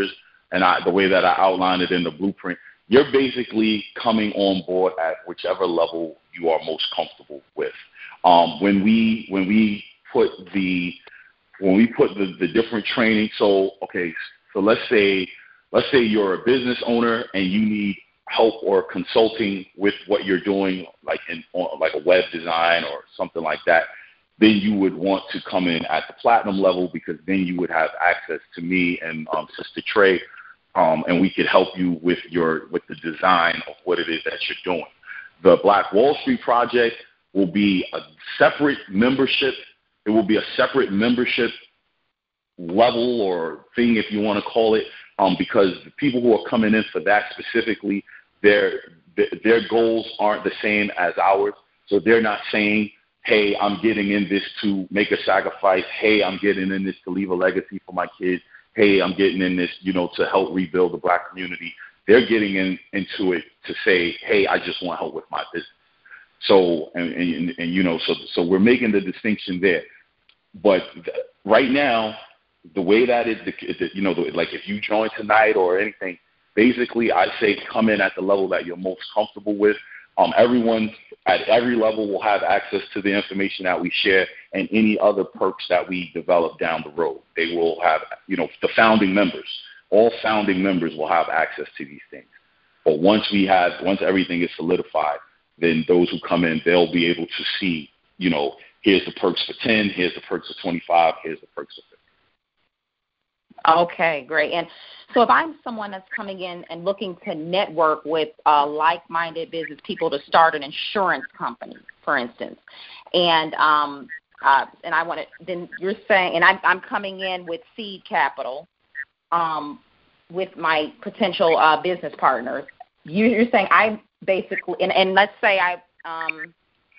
and I, the way that I outlined it in the blueprint, you're basically coming on board at whichever level you are most comfortable with. Um, when we when we put the when we put the, the different training, so okay, so let's say let's say you're a business owner and you need help or consulting with what you're doing, like in like a web design or something like that, then you would want to come in at the platinum level, because then you would have access to me and um, Sister Trey, um, and we could help you with your with the design of what it is that you're doing. The Black Wall Street Project will be a separate membership. It will be a separate membership level or thing, if you want to call it, um, because the people who are coming in for that specifically, their their goals aren't the same as ours. So they're not saying, hey, I'm getting in this to make a sacrifice. Hey, I'm getting in this to leave a legacy for my kids. Hey, I'm getting in this, you know, to help rebuild the Black community. They're getting in, into it to say, hey, I just want help with my business. So, and, and, and you know, so so we're making the distinction there. But th- right now, the way that it, the, you know, the, like if you join tonight or anything, basically I say come in at the level that you're most comfortable with. Um, everyone at every level will have access to the information that we share and any other perks that we develop down the road. They will have, you know, the founding members, all founding members will have access to these things. But once we have, once everything is solidified, then those who come in, they'll be able to see, you know, here's the perks for ten, here's the perks for twenty-five, here's the perks for fifty. Okay, great. And so if I'm someone that's coming in and looking to network with uh, like-minded business people to start an insurance company, for instance, and um, uh, and I want to, then you're saying, and I'm, I'm coming in with seed capital um, with my potential uh, business partners. You, you're saying I basically, and, and let's say I um,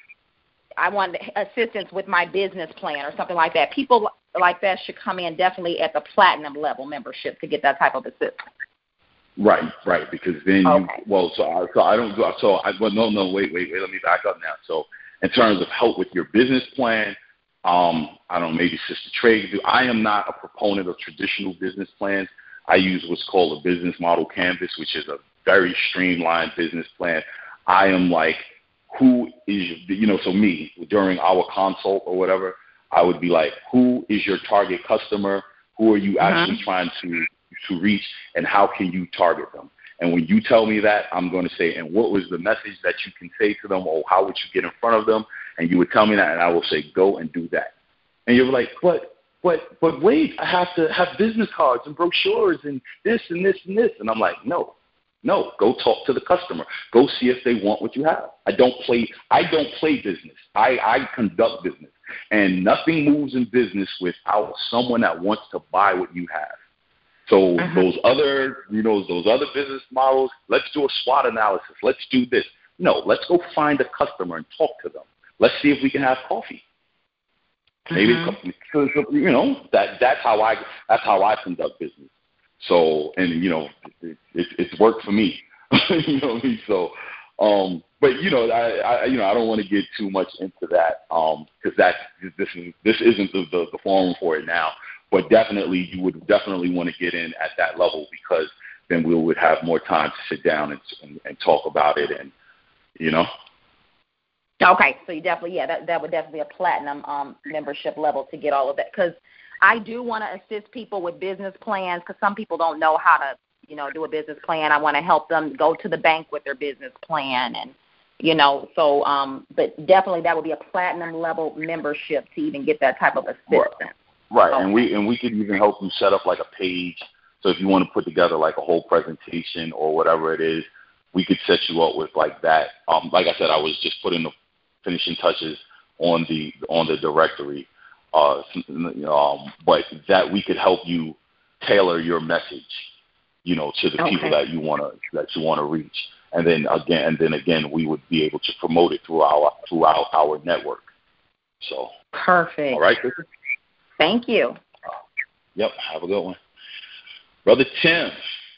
I want assistance with my business plan or something like that. People like that should come in definitely at the platinum level membership to get that type of assistance. Right, right, because then okay. you, well, so I, so I don't, so I, well, no, no, wait, wait, wait, let me back up now. So in terms of help with your business plan, um, I don't know, maybe Sister Trey do. I am not a proponent of traditional business plans. I use what's called a business model canvas, which is a very streamlined business plan. I am like, who is, you know, so me, during our consult or whatever, I would be like, who is your target customer? Who are you actually uh-huh. trying to to reach, and how can you target them? And when you tell me that, I'm going to say, and what was the message that you can say to them, or how would you get in front of them? And you would tell me that, and I will say, go and do that. And you're like, but, but, but wait, I have to have business cards and brochures and this and this and this. And I'm like, no, no, go talk to the customer. Go see if they want what you have. I don't play, I don't play business. I, I conduct business. And nothing moves in business without someone that wants to buy what you have. So uh-huh. those other, you know, those other business models, let's do a SWOT analysis. Let's do this. No, let's go find a customer and talk to them. Let's see if we can have coffee. Maybe uh-huh. because, you know, that that's how I that's how I conduct business. So, and you know, it, it, it's worked for me. you know what I mean? So, um, but you know, I, I you know I don't want to get too much into that because um, that this is this isn't the, the the forum for it now. But definitely, you would definitely want to get in at that level, because then we would have more time to sit down and, and, and talk about it, and you know. Okay, so you definitely, yeah, that that would definitely be a platinum um, membership level to get all of that, because I do want to assist people with business plans, because some people don't know how to, you know, do a business plan. I want to help them go to the bank with their business plan, and you know, so um, but definitely that would be a platinum level membership to even get that type of assistance. Right. Right, okay. and we and we could even help you set up like a page. So if you want to put together like a whole presentation or whatever it is, we could set you up with like that. Um, like I said, I was just putting the finishing touches on the on the directory. Uh, um, but that we could help you tailor your message, you know, to the okay. people that you want to that you want to reach. And then again, and then again, we would be able to promote it through our throughout our network. So perfect. All right, Kristen? Thank you. Yep, have a good one. Brother Tim.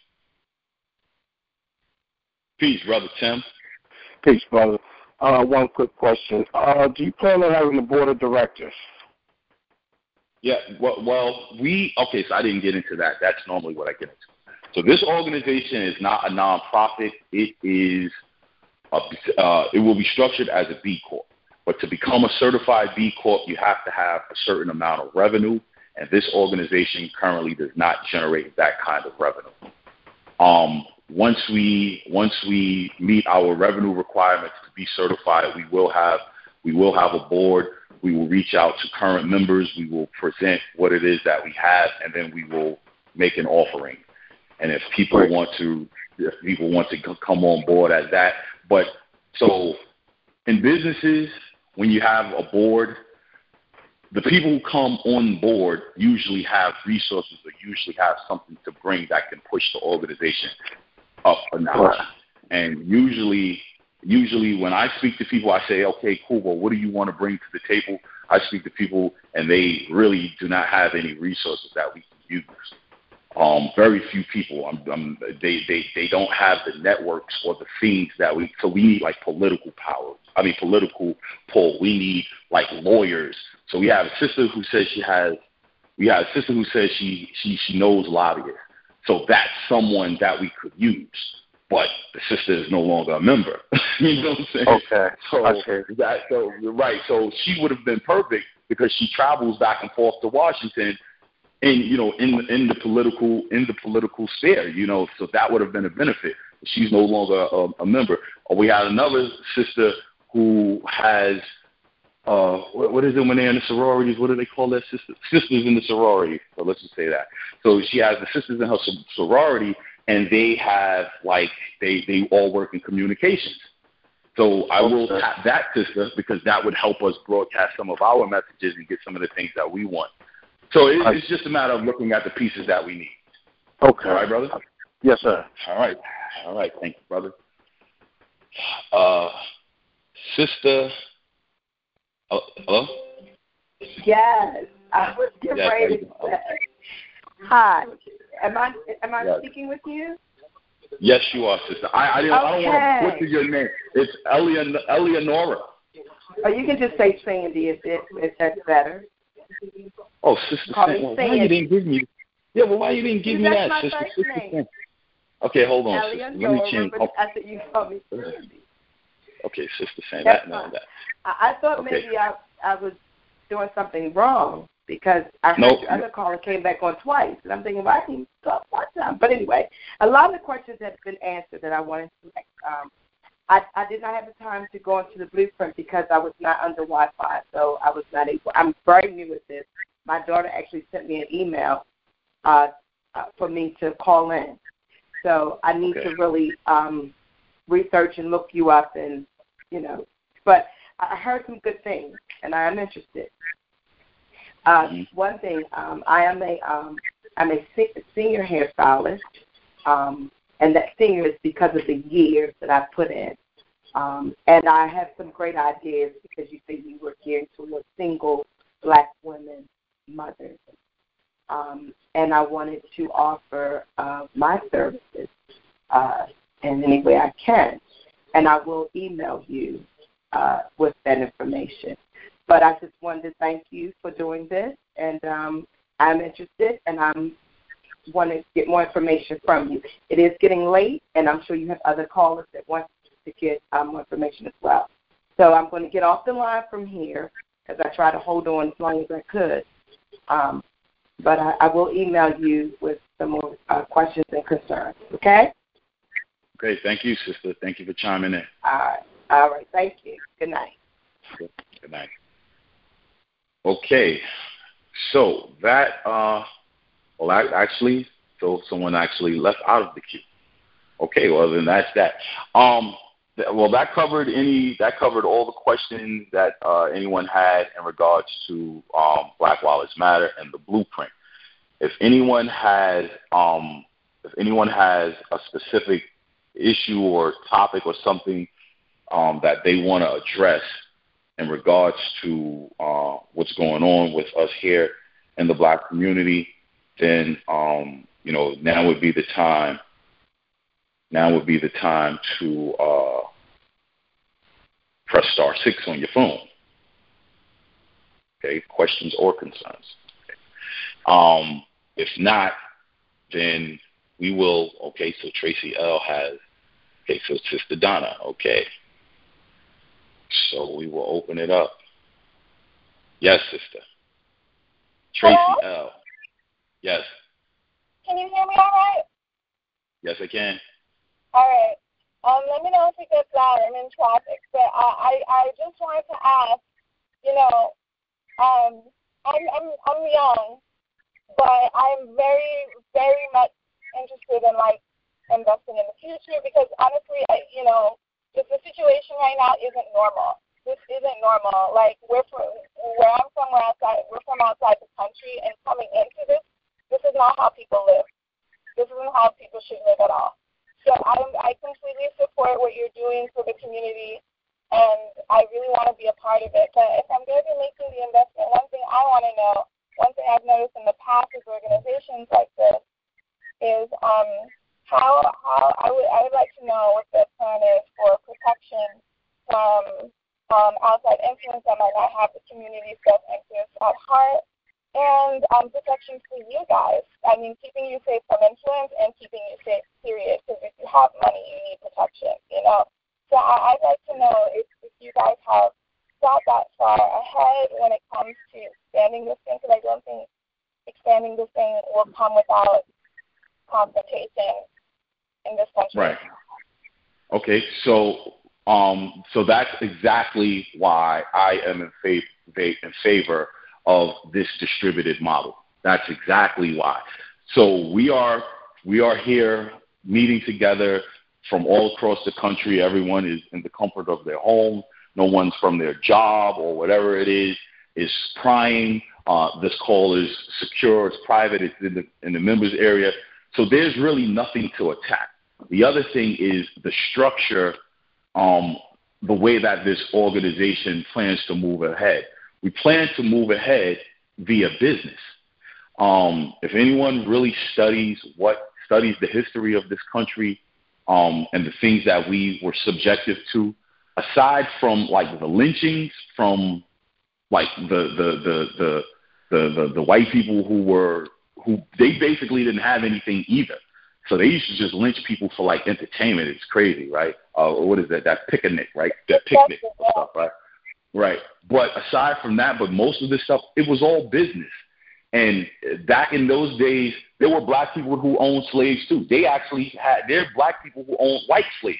Peace, Brother Tim. Peace, brother. Uh, one quick question. Uh, do you plan on having a board of directors? Yeah, well, well, we, okay, so I didn't get into that. That's normally what I get into. So this organization is not a nonprofit. It is a, uh, it will be structured as a B Corp. But to become a certified B Corp, you have to have a certain amount of revenue, and this organization currently does not generate that kind of revenue. Um, once we once we meet our revenue requirements to be certified, we will have we will have a board. We will reach out to current members. We will present what it is that we have, and then we will make an offering. And if people right. want to, if people want to come on board as that, but so in businesses, when you have a board, the people who come on board usually have resources or usually have something to bring that can push the organization up a notch. And usually, usually when I speak to people, I say, okay, cool, well, what do you want to bring to the table? I speak to people, and they really do not have any resources that we can use. Um, very few people. I'm, I'm, they, they, they don't have the networks or the things that we. So we need like political power. I mean, political pull. We need like lawyers. So we have a sister who says she has. We have a sister who says she she she knows lobbyists. So that's someone that we could use. But the sister is no longer a member. You know what I'm saying? Okay. So okay. that so you're right. So she would have been perfect because she travels back and forth to Washington. In you know in in the political in the political sphere, you know, so that would have been a benefit. She's no longer a, a member. Or we had another sister who has uh what, what is it when they're in the sororities? What do they call that sister? Sisters in the sorority. So let's just say that. So she has the sisters in her sorority, and they have like they they all work in communications. So I will tap that sister because that would help us broadcast some of our messages and get some of the things that we want. So it, it's just a matter of looking at the pieces that we need. Okay. All right, brother? Yes, sir. All right. All right. Thank you, brother. Uh, sister. Uh, hello? Yes. I was getting yes, ready to say. Hi. Am I am I yes. speaking with you? Yes, you are, sister. I, I, okay. I don't want to butcher your name. It's Eleon- Eleonora. Or you can just say Sandy if, it, if that's better. Oh, Sister Sandy. Well, why you didn't give me? Yeah, well, why you didn't give me that, my Sister? First Sister name. Sandy. Okay, hold on, Eleonora, sister. Let me change. but I said you call me Sandy. Okay, Sister Sandy. That's that, no, that. I, I thought okay. maybe I I was doing something wrong because I heard nope. your other caller came back on twice, and I'm thinking, well, I can talk one time. But anyway, a lot of the questions have been answered that I wanted to. Um, I, I did not have the time to go into the blueprint because I was not under Wi-Fi, so I was not able. I'm very new at this. My daughter actually sent me an email uh, uh, for me to call in. So I need okay. to really um, research and look you up and, you know. But I heard some good things, and I am interested. Uh, mm-hmm. One thing, um, I am a um, I'm a senior hairstylist, um, and that senior is because of the years that I've put in. Um, and I have some great ideas because you said you were geared towards single black women mothers. Um, and I wanted to offer uh, my services uh, in any way I can. And I will email you uh, with that information. But I just wanted to thank you for doing this. And um, I'm interested, and I'm want to get more information from you. It is getting late, and I'm sure you have other callers that want to get um, more information as well. So I'm going to get off the line from here because I try to hold on as long as I could. Um, but I, I will email you with some more uh, questions and concerns, okay? Great. Thank you, sister. Thank you for chiming in. All right. All right. Thank you. Good night. Good night. Okay. So that, uh, well, actually, so someone actually left out of the queue. Okay, well, then that's that. Um, th- well, that covered any, that covered all the questions that uh, anyone had in regards to um, Black Wallets Matter and the blueprint. If anyone has, um, if anyone has a specific issue or topic or something um, that they want to address in regards to uh, what's going on with us here in the Black community, then um, you know now would be the time. Now would be the time to uh, press star six on your phone. Okay, questions or concerns. Okay. Um, if not, then we will, okay, so Tracy L has, okay, so Sister Donna, okay. So we will open it up. Yes, sister. Tracy Hello? L. Yes. Can you hear me all right? Yes, I can. All right. Um, let me know if it gets loud. I'm in traffic. But I, I, I just wanted to ask, you know, um, I'm, I'm, I'm young, but I'm very, very much interested in, like, investing in the future because, honestly, I, you know, just the situation right now isn't normal. This isn't normal. Like, we're from, where I'm from, we're outside, we're from outside the country, and coming into this, this is not how people live. This isn't how people should live at all. So I'm, I completely support what you're doing for the community, and I really want to be a part of it. But if I'm going to be making the investment, one thing I want to know, one thing I've noticed in the past with organizations like this is um, how how I would I would like to know what the plan is for protection from um, outside influence that might not have the community's best interests at heart, and um, protection for you guys. I mean, keeping you safe from influence and keeping you safe, period, because if you have money, you need protection, you know. So I, I'd like to know if, if you guys have thought that far ahead when it comes to expanding this thing, because I don't think expanding this thing will come without confrontation in this country. Right. Okay, so um, so that's exactly why I am in favor, in favor of this distributed model. That's exactly why. So we are we are here meeting together from all across the country. Everyone is in the comfort of their home. No one's from their job or whatever it is is prying. Uh, this call is secure. It's private. It's in the in the members area. So there's really nothing to attack. The other thing is the structure, um, the way that this organization plans to move ahead. We plan to move ahead via business. Um, if anyone really studies what studies the history of this country um, and the things that we were subjected to, aside from like the lynchings from like the the the the the, the, the white people who were who they basically didn't have anything either. So they used to just lynch people for like entertainment. It's crazy, right? Uh, what is that? That picnic, right? That picnic stuff, right? Right. But aside from that, but most of this stuff, it was all business. And back in those days, there were black people who owned slaves too. They actually had, there are black people who owned white slaves.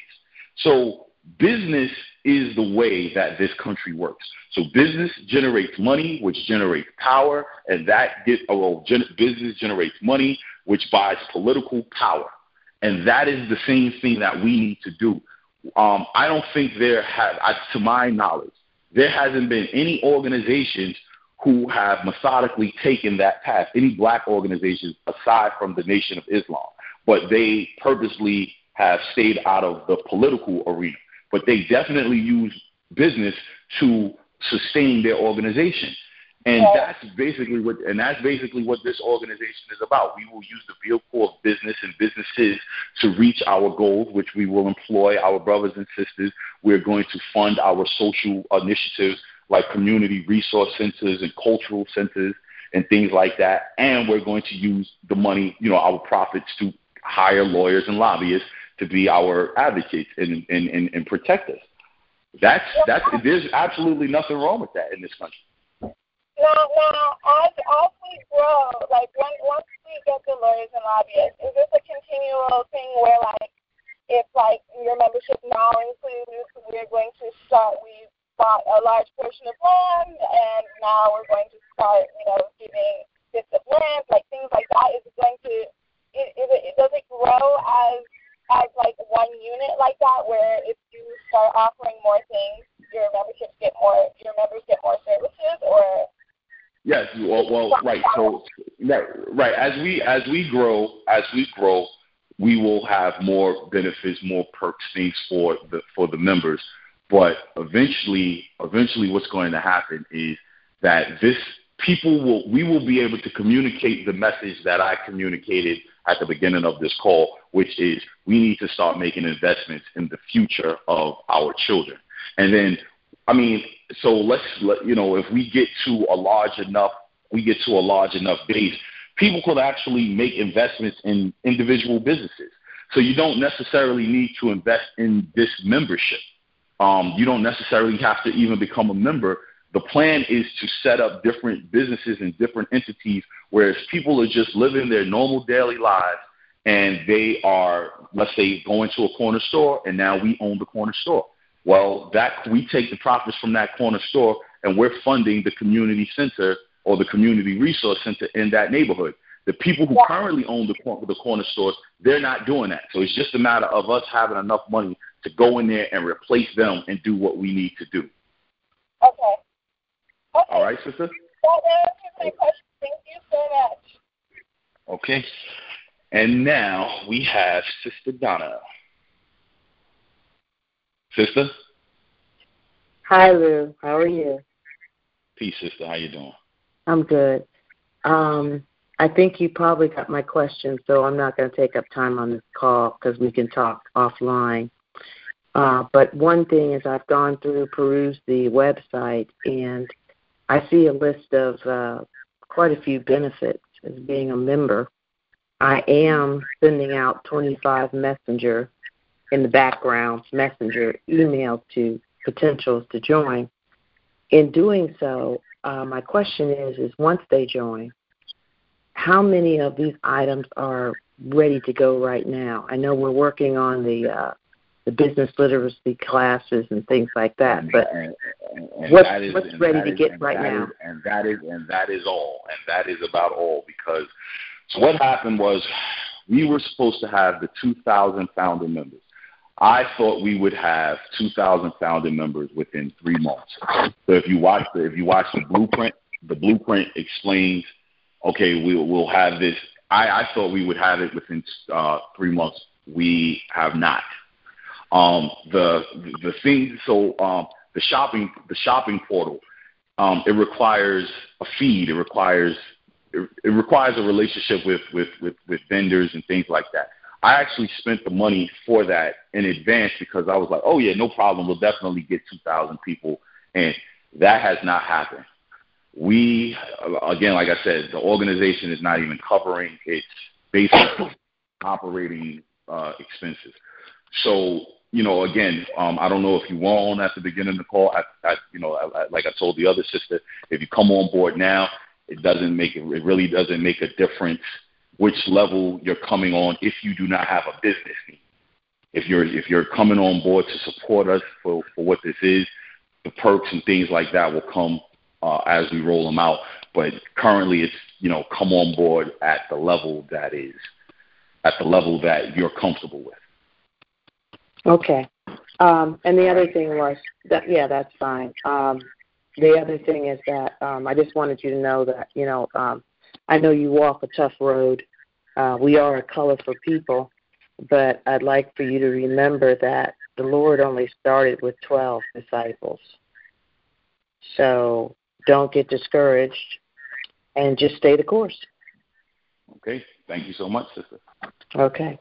So business is the way that this country works. So business generates money, which generates power, and that get, oh, well, gen, business generates money, which buys political power. And that is the same thing that we need to do. Um, I don't think there have, to my knowledge, there hasn't been any organizations who have methodically taken that path, any black organizations aside from the Nation of Islam. But they purposely have stayed out of the political arena. But they definitely use business to sustain their organization. And that's basically what and that's basically what this organization is about. We will use the vehicle of business and businesses to reach our goals, which we will employ our brothers and sisters. We're going to fund our social initiatives like community resource centers and cultural centers and things like that. And we're going to use the money, you know, our profits to hire lawyers and lobbyists to be our advocates and, and, and, and protect us. That's that's there's absolutely nothing wrong with that in this country. Now, now, as, as we grow, like when, once we get the lawyers and lobbyists, is this a continual thing where, like, it's like your membership now includes, we're going to start, we bought a large portion of land, and now we're going to start, you know, giving bits of land, like things like that? Is it going to, is it, does it grow as, as like one unit like that, where if you start offering more things, your memberships get more, your members get more services, or? Yes, well, well, right. So, right, right. As we as we grow, as we grow, we will have more benefits, more perks, things for the for the members. But eventually, eventually, what's going to happen is that this people will we will be able to communicate the message that I communicated at the beginning of this call, which is we need to start making investments in the future of our children. And then, I mean, so let's, let, you know, if we get to a large enough, we get to a large enough base, people could actually make investments in individual businesses. So you don't necessarily need to invest in this membership. Um, you don't necessarily have to even become a member. The plan is to set up different businesses and different entities, whereas people are just living their normal daily lives, and they are, let's say, going to a corner store, and now we own the corner store. Well, that we take the profits from that corner store, and we're funding the community center or the community resource center in that neighborhood. The people who currently own the, the corner stores, they're not doing that. So it's just a matter of us having enough money to go in there and replace them and do what we need to do. Okay. Okay. All right, sister? That answers my question. Thank you so much. Okay. And now we have Sister Donna. Sister? Hi, Lou. How are you? Peace, sister. How you doing? I'm good. Um, I think you probably got my question, so I'm not going to take up time on this call because we can talk offline. Uh, but one thing is I've gone through, perused the website, and I see a list of uh, quite a few benefits as being a member. I am sending out twenty-five messenger in the background, messenger email to potentials to join. In doing so, uh, my question is, is once they join, how many of these items are ready to go right now? I know we're working on the uh, the business literacy classes and things like that, but and, and, and what's, that is, what's ready to is, get right now? Is, and that is and that is all, and that is about all. Because so what happened was we were supposed to have the two thousand founding members. I thought we would have two thousand founding members within three months. So if you watch the if you watch the blueprint, the blueprint explains, okay, we'll we'll have this. I, I thought we would have it within uh, three months. We have not. Um, the the thing. So um, the shopping the shopping portal. Um, it requires a feed. It requires it, it requires a relationship with, with, with, with vendors and things like that. I actually spent the money for that in advance because I was like, oh, yeah, no problem. We'll definitely get two thousand people. And that has not happened. We, again, like I said, the organization is not even covering its basic operating uh, expenses. So, you know, again, um, I don't know if you were on at the beginning of the call. I, I, you know, I, I, like I told the other sister, if you come on board now, it doesn't make it, it really doesn't make a difference which level you're coming on if you do not have a business need. If you're if you're coming on board to support us for, for what this is, the perks and things like that will come uh, as we roll them out. But currently, it's you know come on board at the level that is at the level that you're comfortable with. Okay. Um, and the other thing was that yeah, that's fine. Um, the other thing is that um, I just wanted you to know that you know um, I know you walk a tough road. Uh, we are a colorful people, but I'd like for you to remember that the Lord only started with twelve disciples. So don't get discouraged and just stay the course. Okay. Thank you so much, sister. Okay.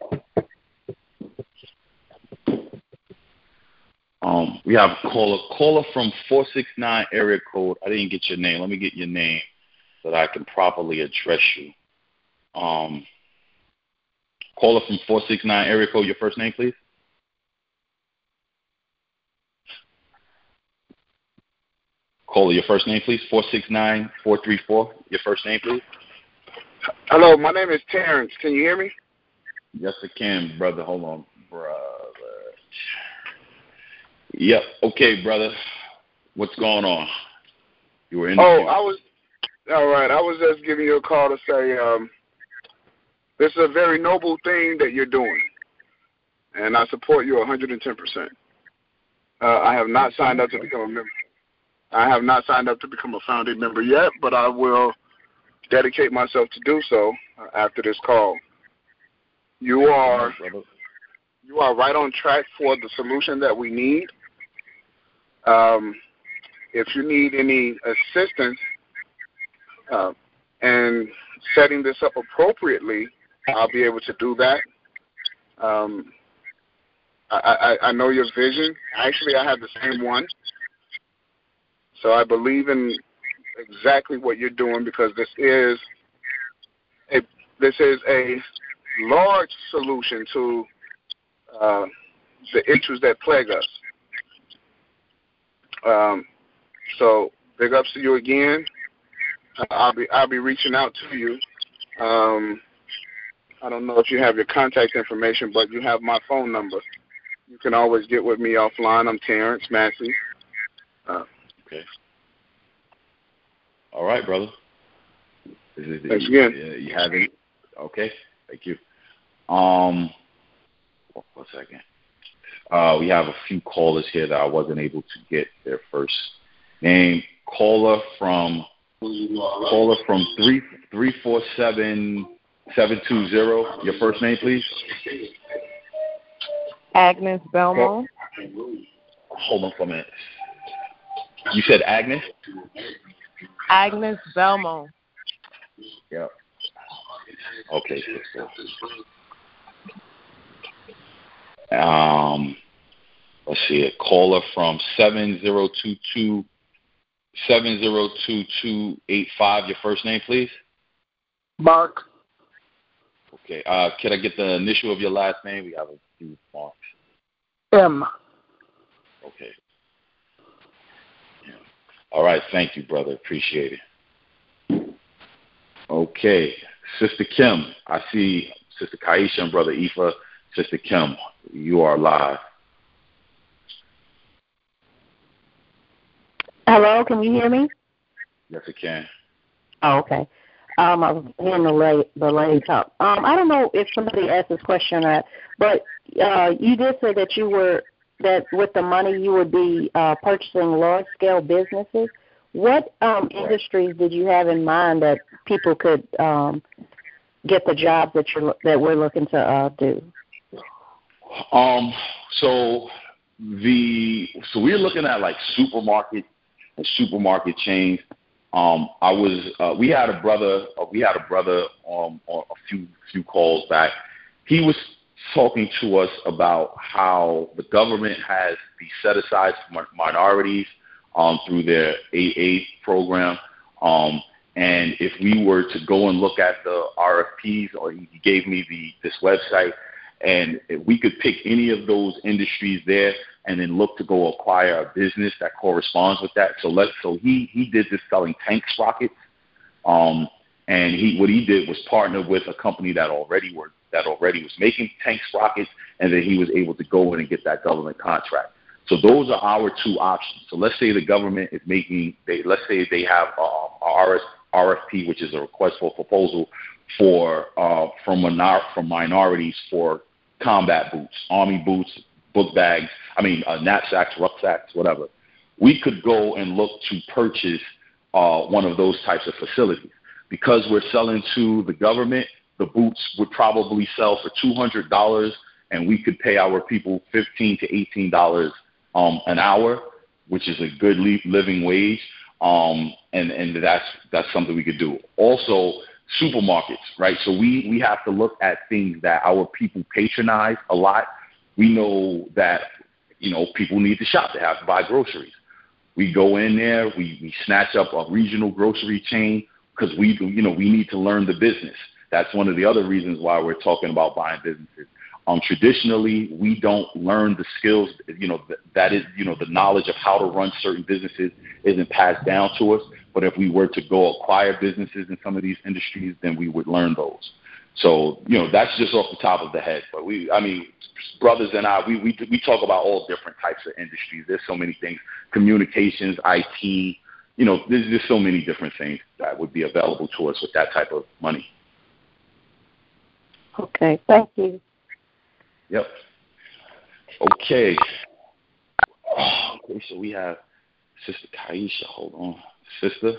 Um, we have a caller, caller from four six nine area code. I didn't get your name. Let me get your name so that I can properly address you. Um, caller from four six nine area code, your first name, please. Caller, your first name, please. four six nine, four three four. Your first name, please. Hello, my name is Terrence. Can you hear me? Yes, I can, brother. Hold on, brother. Yep. Okay, brother. What's going on? You were in the Oh, queue. I was all right. I was just giving you a call to say um, this is a very noble thing that you're doing, and I support you one hundred ten percent. Uh, I have not signed up to become a member. I have not signed up to become a founding member yet, but I will dedicate myself to do so after this call. You are you are right on track for the solution that we need. Um, if you need any assistance uh, and setting this up appropriately, I'll be able to do that. Um, I, I, I know your vision. Actually, I have the same one. So I believe in exactly what you're doing because this is a this is a large solution to uh, the issues that plague us. Um, so big ups to you again. Uh, I'll be I'll be reaching out to you. Um, I don't know if you have your contact information, but you have my phone number. You can always get with me offline. I'm Terrence Massey. Uh, okay. All right, brother. Is it, Thanks you, again. Uh, you have it? Okay. Thank you. Um, one second. Uh, we have a few callers here that I wasn't able to get their first name. Caller from caller from three three four seven seven two zero. Your first name, please. Agnes Belmo. Hold on for a minute. You said Agnes? Agnes Belmo. Yep. Okay. Um, let's see. A caller from seven zero two two seven zero two two eight five. Your first name, please. Mark. Okay. Uh, can I get the initial of your last name? We have a few marks. M. Okay. Yeah. All right. Thank you, brother. Appreciate it. Okay. Sister Kim, I see Sister Kaisha and Brother Ifa. Sister Kim, you are live. Hello, can you hear me? Yes, I can. Oh, okay. Um, I was hearing the lady, the lady talk. Um, I don't know if somebody asked this question or not, but uh, you did say that you were, that with the money you would be uh, purchasing large-scale businesses. What um, industries did you have in mind that people could um, get the jobs that you're that we're looking to uh, do? Um. So the so we're looking at like supermarket and supermarket chains. Um. I was uh, we had a brother uh, we had a brother um on a few few calls back. He was talking to us about how the government has these set asides for minorities um, through their A A program. Um, and if we were to go and look at the R F Ps, or he gave me the this website, and if we could pick any of those industries there and then look to go acquire a business that corresponds with that. So let's so he he did this selling tank sprockets. Um, and he what he did was partner with a company that already were that already was making tank sprockets, and then he was able to go in and get that government contract. So those are our two options. So let's say the government is making, they, let's say they have a, a R F P, which is a request for proposal for uh, from minor, from minorities for combat boots, army boots, book bags, I mean uh, knapsacks, rucksacks, whatever. We could go and look to purchase uh, one of those types of facilities. Because we're selling to the government, the boots would probably sell for two hundred dollars, and we could pay our people fifteen to eighteen dollars um, an hour, which is a good living wage, um, and, and that's that's something we could do. Also, supermarkets, right? So we, we have to look at things that our people patronize a lot. We know that, you know, people need to shop. They have to buy groceries. We go in there, we, we snatch up a regional grocery chain because we, you know, we need to learn the business. That's one of the other reasons why we're talking about buying businesses. Um, traditionally, we don't learn the skills, you know, th- that is, you know, the knowledge of how to run certain businesses isn't passed down to us. But if we were to go acquire businesses in some of these industries, then we would learn those. So, you know, that's just off the top of the head. But we, I mean, brothers and I, we, we, we talk about all different types of industries. There's so many things, communications, I T, you know, there's just so many different things that would be available to us with that type of money. Okay, thank you. Yep. Okay. Oh, okay, so we have Sister Kaisha. Hold on. Sister?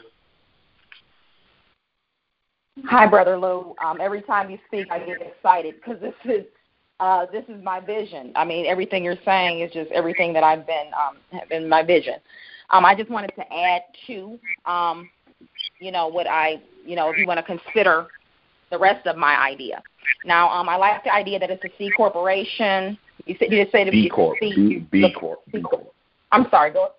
Hi, Brother Lou. Um, every time you speak, I get excited because this is uh, this is my vision. I mean, everything you're saying is just everything that I've been um, have been my vision. Um, I just wanted to add to, um, you know, what I, you know, if you want to consider the rest of my idea. Now, um, I like the idea that it's a C corporation. You said you just said B Corp. B, B Corp. B Corp. I'm sorry. Go.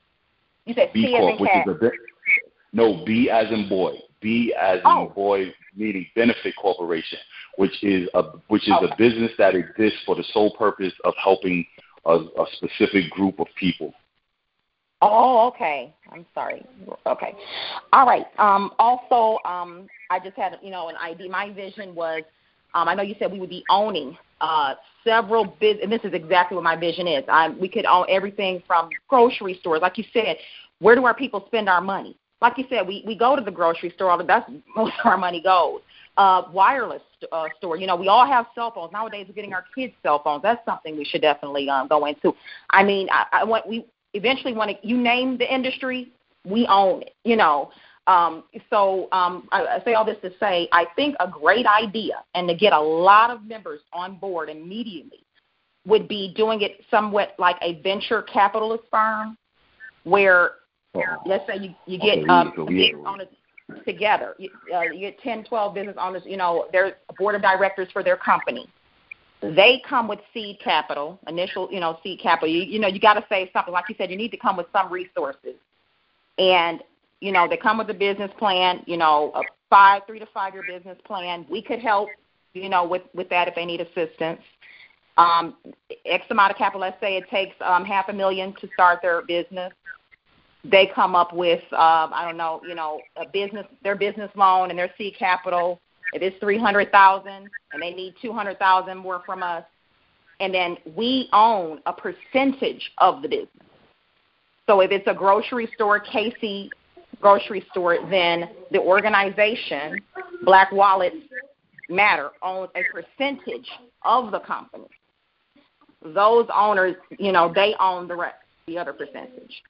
You said B C Corp, as in which cat. is a bit. No, B as in boy. B as in oh. boy. meaning Benefit Corporation, which is a which is okay. a business that exists for the sole purpose of helping a, a specific group of people. Oh, okay. I'm sorry. Okay. All right. Um, also, um, I just had, you know, an idea. My vision was, um, I know you said we would be owning uh, several business, and this is exactly what my vision is. I, we could own everything from grocery stores. Like you said, where do our people spend our money? Like you said, we, we go to the grocery store. That's most of our money goes. Uh, wireless uh, store. You know, we all have cell phones. Nowadays, we're getting our kids cell phones. That's something we should definitely um, go into. I mean, I, I want we eventually want to, you name the industry, we own it, you know. Um, so um, I, I say all this to say, I think a great idea, and to get a lot of members on board immediately, would be doing it somewhat like a venture capitalist firm where, oh. let's say you, you get um, business owners together. You, uh, you get ten, twelve business owners, you know, there's a board of directors for their company. They come with seed capital, initial, you know, seed capital. You, you know, you got to save something. Like you said, you need to come with some resources. And, you know, they come with a business plan, you know, a five, three to five-year business plan. We could help, you know, with, with that if they need assistance. Um, X amount of capital, let's say it takes um, half a million to start their business. They come up with, um, I don't know, you know, a business, their business loan and their seed capital. If it's three hundred thousand dollars and they need two hundred thousand dollars more from us, and then we own a percentage of the business. So if it's a grocery store, Casey grocery store, then the organization, Black Wallets Matter, owns a percentage of the company. Those owners, you know, they own the rest, the other percentage.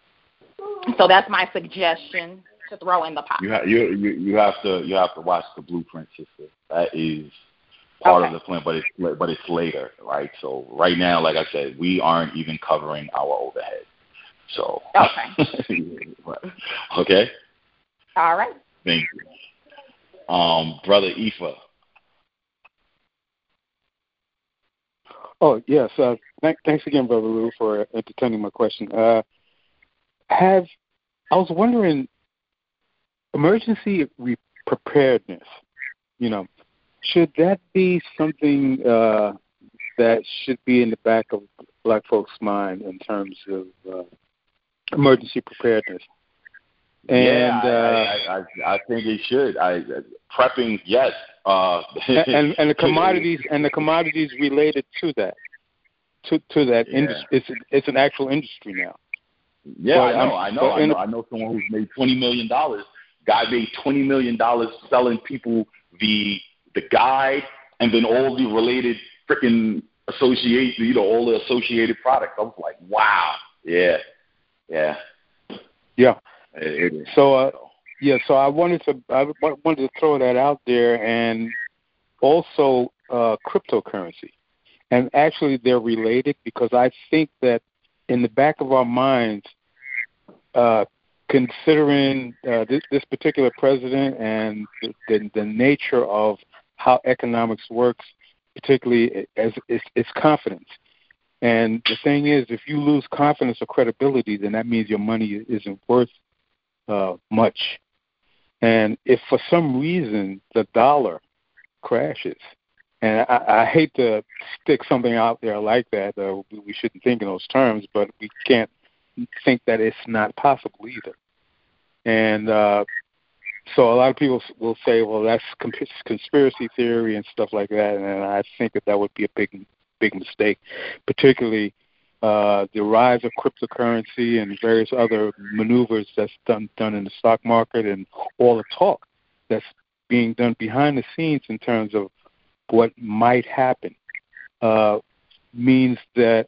So that's my suggestion to throw in the pot. You, ha- you, you, you have to you have to watch the blueprint, sister. That is part okay. of the plan, but it's but it's later, right? So right now, like I said, we aren't even covering our overhead. So okay, okay, all right. Thank you, um, Brother Ifa. Oh yes, uh, th- thanks again, Brother Lou, for entertaining my question. Uh, have I was wondering, emergency re- preparedness, you know, should that be something uh, that should be in the back of Black folks' mind in terms of uh, emergency preparedness? And yeah, I, uh, I, I, I think it should. I prepping, yes. Uh, and, and the commodities and the commodities related to that, to to that yeah. industry. It's it's an actual industry now. Yeah, but, I know, I know, I know. I know someone who's made twenty million dollars. Guy made twenty million dollars selling people the the guide and then all the related freaking associate, you know, all the associated products. I was like, wow, yeah, yeah, yeah. It, it is. So, uh, yeah, so I wanted to I wanted to throw that out there, and also uh, cryptocurrency, and actually they're related because I think that in the back of our minds, uh, considering uh, this, this particular president and the, the, the nature of how economics works, particularly as its, its confidence. And the thing is, if you lose confidence or credibility, then that means your money isn't worth uh, much. And if for some reason the dollar crashes, and I, I hate to stick something out there like that, uh, we shouldn't think in those terms, but we can't think that it's not possible either. And uh, so a lot of people will say, well, that's conspiracy theory and stuff like that, and I think that that would be a big, big mistake, particularly uh, the rise of cryptocurrency and various other maneuvers that's done, done in the stock market, and all the talk that's being done behind the scenes in terms of what might happen uh, means that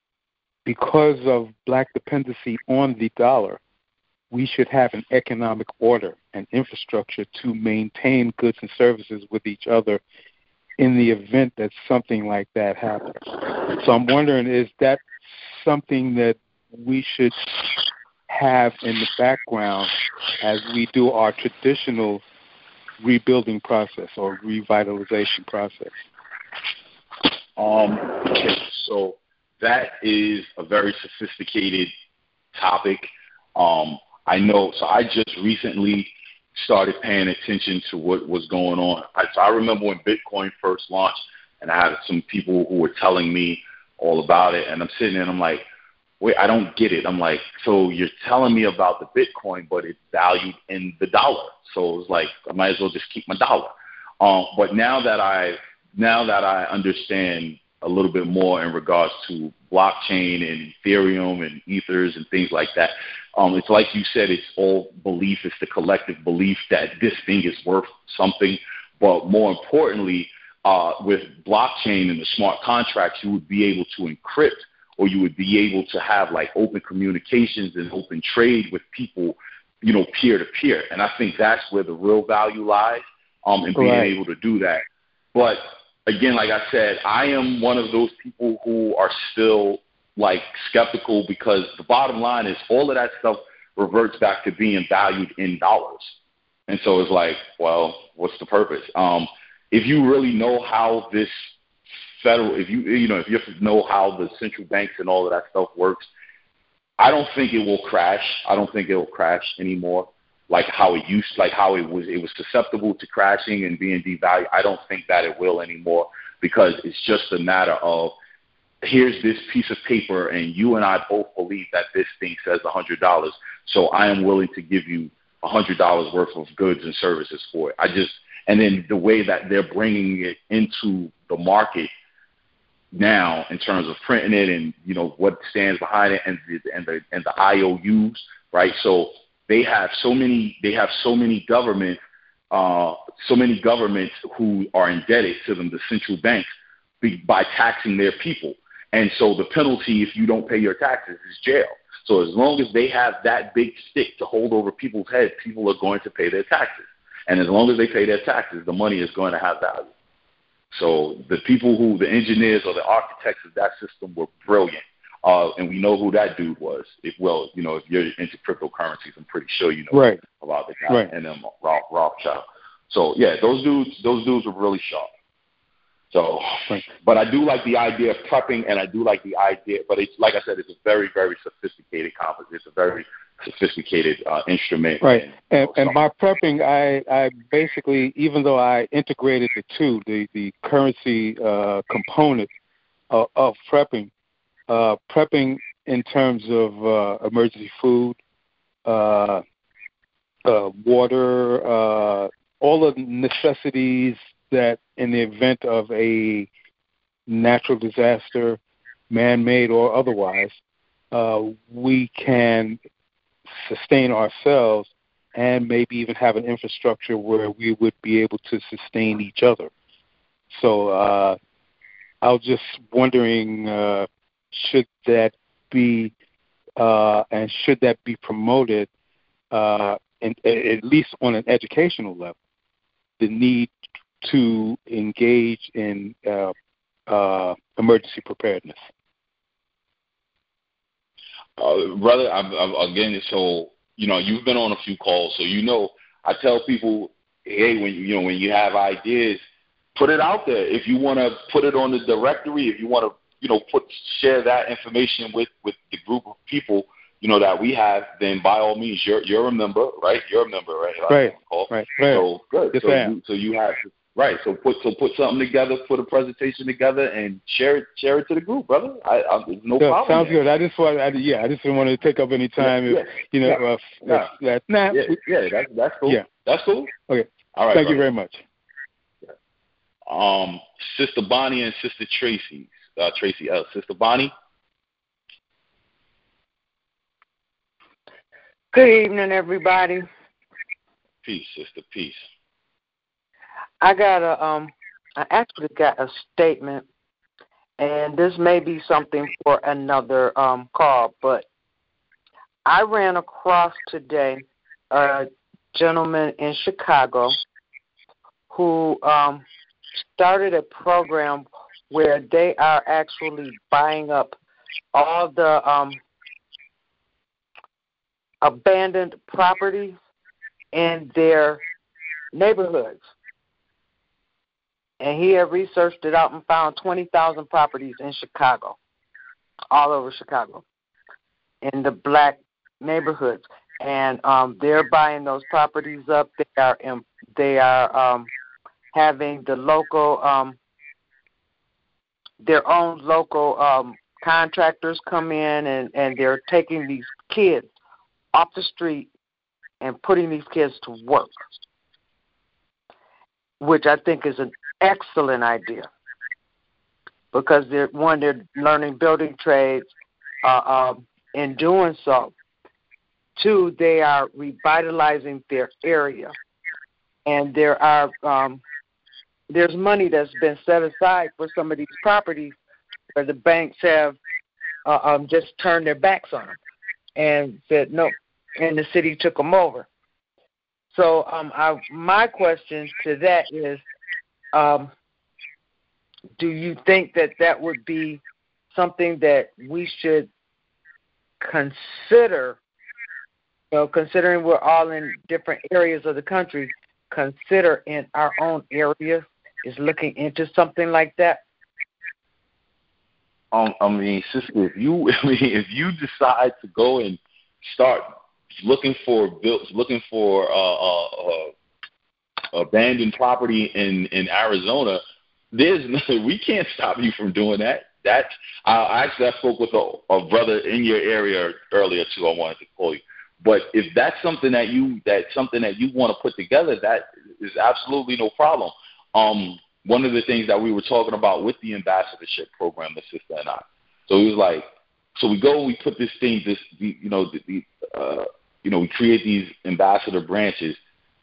because of black dependency on the dollar, we should have an economic order and infrastructure to maintain goods and services with each other in the event that something like that happens. So I'm wondering, is that something that we should have in the background as we do our traditional rebuilding process or revitalization process? Um, okay, so that is a very sophisticated topic. Um, I know, so I just recently started paying attention to what was going on. I, so I remember when Bitcoin first launched, and I had some people who were telling me all about it, and I'm sitting there and I'm like, wait, I don't get it. I'm like, so you're telling me about the Bitcoin, but it's valued in the dollar. So it's like, I might as well just keep my dollar. Um, but now that I now that I understand a little bit more in regards to blockchain and Ethereum and Ethers and things like that, um, it's like you said, it's all belief. It's the collective belief that this thing is worth something. But more importantly, uh, with blockchain and the smart contracts, you would be able to encrypt, or you would be able to have like open communications and open trade with people, you know, peer to peer. And I think that's where the real value lies, um, in being right. able to do that. But again, like I said, I am one of those people who are still like skeptical, because the bottom line is all of that stuff reverts back to being valued in dollars. And so it's like, well, what's the purpose? Um, if you really know how this federal, if you, you know, if you know how the central banks and all of that stuff works, I don't think it will crash. I don't think it will crash anymore like how it used, like how it was, it was susceptible to crashing and being devalued. I don't think that it will anymore, because it's just a matter of, here's this piece of paper and you and I both believe that this thing says one hundred dollars. So I am willing to give you one hundred dollars worth of goods and services for it. I just, and then the way that they're bringing it into the market now in terms of printing it and, you know, what stands behind it and the, and the, and the I O Us, right? So they have so many, they have so many government, uh, so many governments who are indebted to them, the central banks, be, by taxing their people. And so the penalty if you don't pay your taxes is jail. So as long as they have that big stick to hold over people's heads, people are going to pay their taxes. And as long as they pay their taxes, the money is going to have value. So the people who, the engineers or the architects of that system were brilliant. Uh, and we know who that dude was. If, well, you know, if you're into cryptocurrencies, I'm pretty sure you know right. about the guy right. and them, Roth, Rothschild. So, yeah, those dudes, those dudes were really sharp. So, right. But I do like the idea of prepping, and I do like the idea, but it's, like I said, it's a very, very sophisticated conference. It's a very sophisticated uh, instrument. Right. And, and, you know, and by prepping, I, I basically, even though I integrated the two, the, the currency uh, component of, of prepping, uh, prepping in terms of uh, emergency food, uh, uh, water, uh, all of the necessities that in the event of a natural disaster, man-made or otherwise, uh, we can sustain ourselves and maybe even have an infrastructure where we would be able to sustain each other. So uh, I was just wondering, uh, should that be, uh, and should that be promoted, uh, in, at least on an educational level, the need to engage in uh, uh, emergency preparedness? Uh, brother, I'm, I'm, again, so, you know, you've been on a few calls, so you know, I tell people, hey, when you know, when you have ideas, put it out there. If you want to put it on the directory, if you want to, you know, put share that information with, with the group of people, you know, that we have, then by all means, you're you're a member, right? You're a member, right? Right. Right. right. So good. Yes, so I am. you, so you have right. So put so put something together, put a presentation together, and share it share it to the group, brother. I, I no yeah, problem. Sounds there. good. I just want, I, yeah, I just didn't want to take up any time. Yeah, if, you know, yeah, uh, yeah. if that, nah, yeah, yeah, that's that's cool. Yeah, that's cool. Okay. All right. Thank brother. you very much. Um, Sister Bonnie and Sister Tracy, uh, Tracy L. Sister Bonnie. Good evening, everybody. Peace, sister. Peace. I got a um. I actually got a statement, and this may be something for another um call, but I ran across today a gentleman in Chicago who um started a program where they are actually buying up all the um abandoned properties in their neighborhoods. And he had researched it out and found twenty thousand properties in Chicago, all over Chicago, in the black neighborhoods. and um, they're buying those properties up. They are in, they are um, having the local um, their own local um, contractors come in, and, and they're taking these kids off the street and putting these kids to work, which I think is an excellent idea, because they're one, they're learning building trades. Uh, um, in doing so, two, they are revitalizing their area, and there are um, there's money that's been set aside for some of these properties where the banks have uh, um, just turned their backs on them and said no, and the city took them over. So um, I, my question to that is, um, do you think that that would be something that we should consider, you know, considering we're all in different areas of the country, consider in our own area is looking into something like that? Um, I mean, sister, if you, I mean, if you decide to go and start looking for built, looking for uh, uh, uh, abandoned property in, in Arizona, there's no, we can't stop you from doing that. That I actually I spoke with a, a brother in your area earlier too. I wanted to call you, but if that's something that you that's something that you want to put together, that is absolutely no problem. Um, one of the things that we were talking about with the ambassadorship program, the sister and I. So it was like, so we go, we put this thing, this you know, the, the uh, you know, we create these ambassador branches.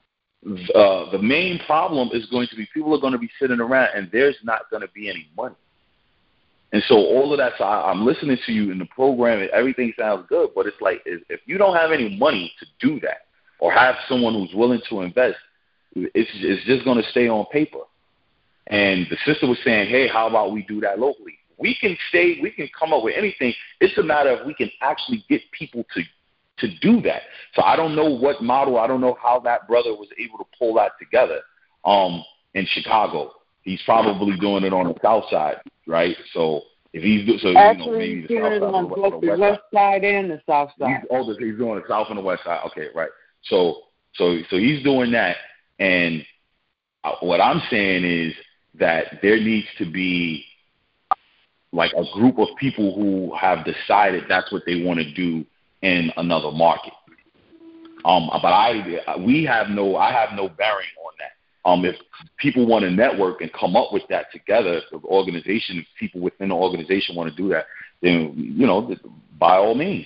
Uh, the main problem is going to be people are going to be sitting around and there's not going to be any money. And so all of that, so I, I'm listening to you in the program and everything sounds good, but it's like if you don't have any money to do that or have someone who's willing to invest, it's, it's just going to stay on paper. And the sister was saying, hey, how about we do that locally? We can stay, we can come up with anything. It's a matter of we can actually get people to to do that. So I don't know what model, I don't know how that brother was able to pull that together um, in Chicago. He's probably doing it on the south side, right? So if he's do, so Actually, you know, maybe he's the south doing it side on or the, both or the the west, west side and the south side. He's, oh, he's doing the south and the west side. Okay, right. So so so he's doing that, and what I'm saying is that there needs to be like a group of people who have decided that's what they want to do in another market. Um, but I, we have no, I have no bearing on that. Um, if people want to network and come up with that together, the organization, if people within the organization want to do that, then, you know, by all means.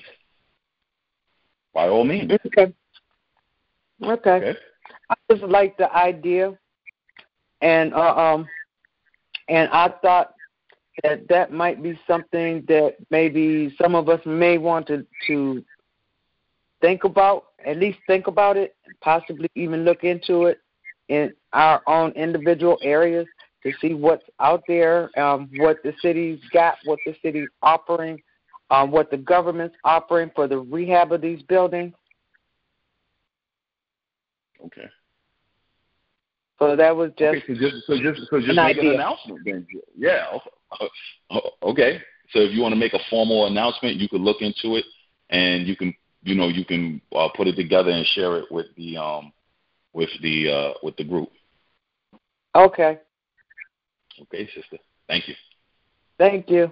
By all means. Okay. Okay. okay. I just like the idea, and uh, um, and I thought that that might be something that maybe some of us may want to, to think about, at least think about it, possibly even look into it in our own individual areas to see what's out there, um, what the city's got, what the city's offering, um, what the government's offering for the rehab of these buildings. Okay. So that was just okay, so just so just so just an make idea. An announcement then. Yeah. Okay. So if you want to make a formal announcement, you could look into it, and you can, you know, you can uh, put it together and share it with the um with the uh, with the group. Okay. Okay, sister. Thank you. Thank you.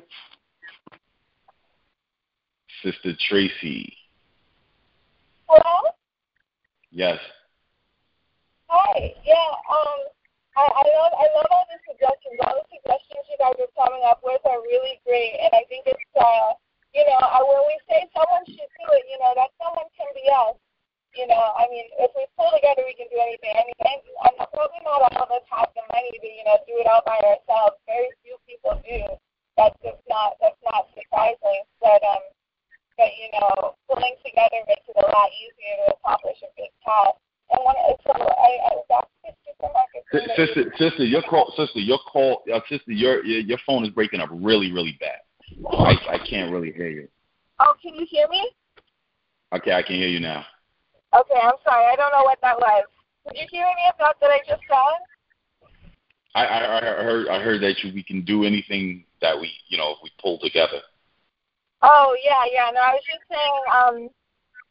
Sister Tracy. Hello? Yes. Hi. Yeah, um I, I love I love all the suggestions. All the suggestions you guys are coming up with are really great, and I think it's uh you know, I, when we say someone should do it, you know, that someone can be us. You know, I mean, if we pull together, we can do anything. I mean, I'm probably not all of us have the money to, you know, do it all by ourselves. Very few people do. That's just not that's not surprising. But um, but you know, pulling together makes it a lot easier to accomplish a big task. And when so I, I was at the supermarket. Sister, sister, your call, sister, your call, uh, sister, your your phone is breaking up really, really bad. I, I can't really hear you. Oh, can you hear me? Okay, I can hear you now. Okay, I'm sorry. I don't know what that was. Did you hear any of that that I just said? I, I, I heard I heard that you, we can do anything that we, you know, we pull together. Oh, yeah, yeah. No, I was just saying um,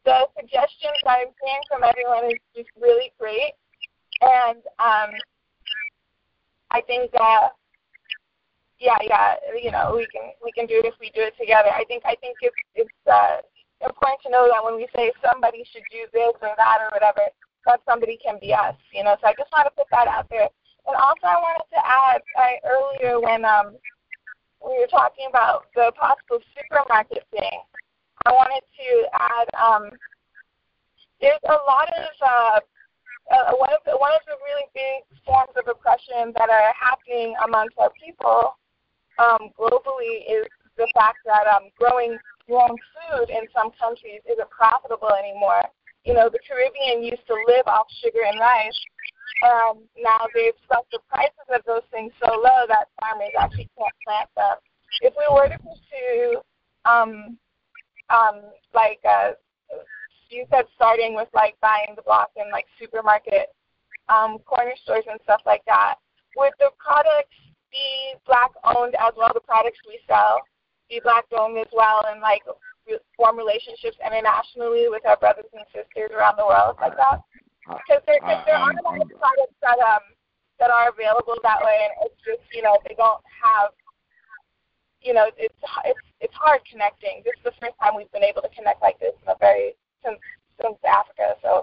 the suggestions I'm hearing from everyone is just really great. And um, I think, uh, yeah, yeah, you know, we can we can do it if we do it together. I think I think it's it's uh, important to know that when we say somebody should do this or that or whatever, that somebody can be us, you know. So I just want to put that out there. And also I wanted to add, I, earlier when um, we were talking about the possible supermarket thing, I wanted to add, um, there's a lot of, uh, uh, one, of the, one of the really big forms of oppression that are happening amongst our people um, globally is the fact that um, growing your own food in some countries isn't profitable anymore. You know, the Caribbean used to live off sugar and rice. Um, now they've set the prices of those things so low that farmers actually can't plant them. If we were to pursue, um, um, like uh, you said, starting with like buying the block in like supermarket, um, corner stores and stuff like that, would the products be black owned as well? The products we sell be black owned as well, and like form relationships internationally with our brothers and sisters around the world like that? Because there, cause there are a lot of products that um that are available that way, and it's just, you know, they don't have, you know, it's it's it's hard connecting. This is the first time we've been able to connect like this in a very since since Africa. So.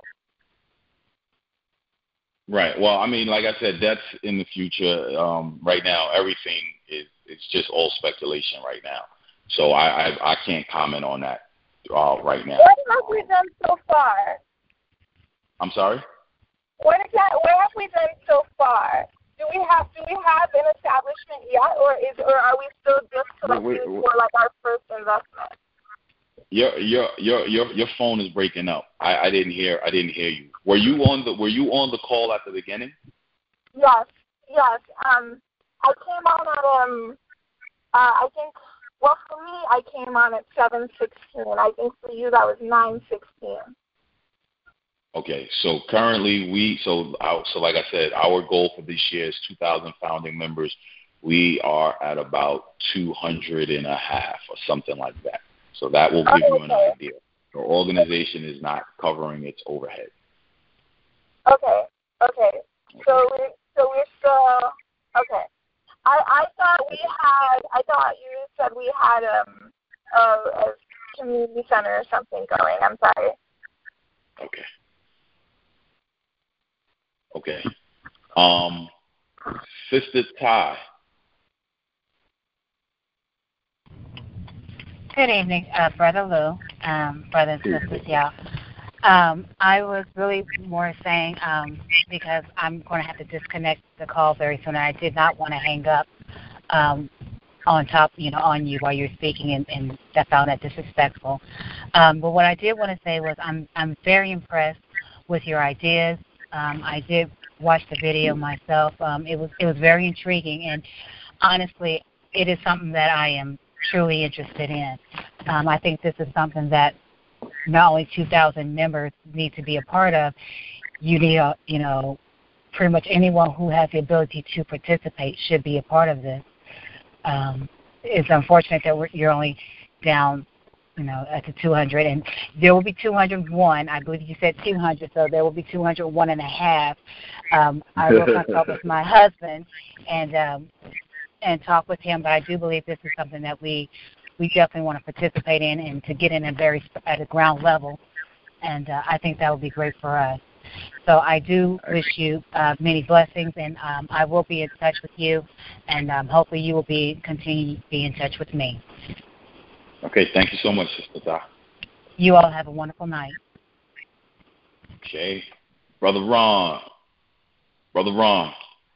Right. Well, I mean, like I said, that's in the future. Um, right now, everything is it's just all speculation right now. So I I, I can't comment on that uh, right now. What have we done so far? I'm sorry? What exactly? What have we done so far? Do we have do we have an establishment yet, or is or are we still just collecting for like our first investment? Your your your your your phone is breaking up. I, I didn't hear I didn't hear you. Were you on the Were you on the call at the beginning? Yes, yes. Um, I came on at um, uh, I think. Well, for me, I came on at seven sixteen. I think for you that was nine sixteen. Okay, so currently we so our, so like I said, our goal for this year is two thousand founding members. We are at about two hundred and a half or something like that. So that will give okay. you an idea. The organization is not covering its overhead. Okay. Okay. So we so we're still okay. I, I thought we had. I thought you said we had um, a, a community center or something going. I'm sorry. Okay. Okay. Um, Sister Ty. Good evening, uh, Brother Lou, um, brothers and sisters, y'all. Um, I was really more saying um, because I'm going to have to disconnect the call very soon. And I did not want to hang up um, on top, you know, on you while you're speaking, and, and that found that disrespectful. Um, but what I did want to say was I'm I'm very impressed with your ideas. Um, I did watch the video myself. Um, it was it was very intriguing, and honestly, it is something that I am truly interested in. Um, I think this is something that not only two thousand members need to be a part of, you need, a, you know, pretty much anyone who has the ability to participate should be a part of this. Um, it's unfortunate that we're, you're only down, you know, at the two hundred, and there will be two hundred one. I believe you said two hundred, so there will be two hundred one and a half. Um, I will consult with my husband and um, and talk with him, but I do believe this is something that we we definitely want to participate in and to get in a very at a ground level, and uh, I think that would be great for us. So I do wish you uh, many blessings, and um, I will be in touch with you, and um, hopefully you will be continue to be in touch with me. Okay, thank you so much, Sister Ty. You all have a wonderful night. Okay. Brother Ron. Brother Ron.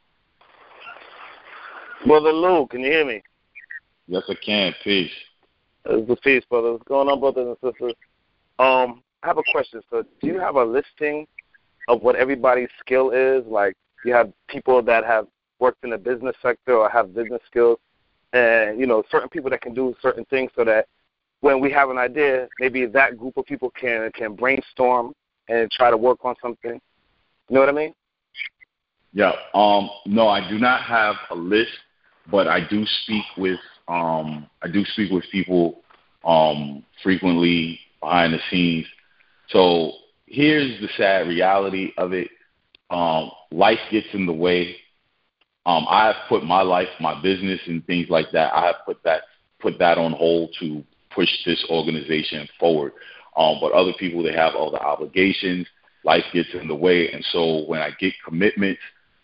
Brother Lou, can you hear me? Yes, I can. Peace. It's a peace, brother. What's going on, brothers and sisters? Um, I have a question. So do you have a listing of what everybody's skill is? Like, you have people that have worked in the business sector or have business skills, and, you know, certain people that can do certain things so that when we have an idea, maybe that group of people can can brainstorm and try to work on something. You know what I mean? Yeah. Um, no, I do not have a list, but I do speak with um, I do speak with people um, frequently behind the scenes So here's the sad reality of it. Um, life gets in the way. Um, I have put my life, my business, and things like that. I have put that put that on hold to push this organization forward. Um, but other people, they have other obligations. Life gets in the way, and so when I get commitments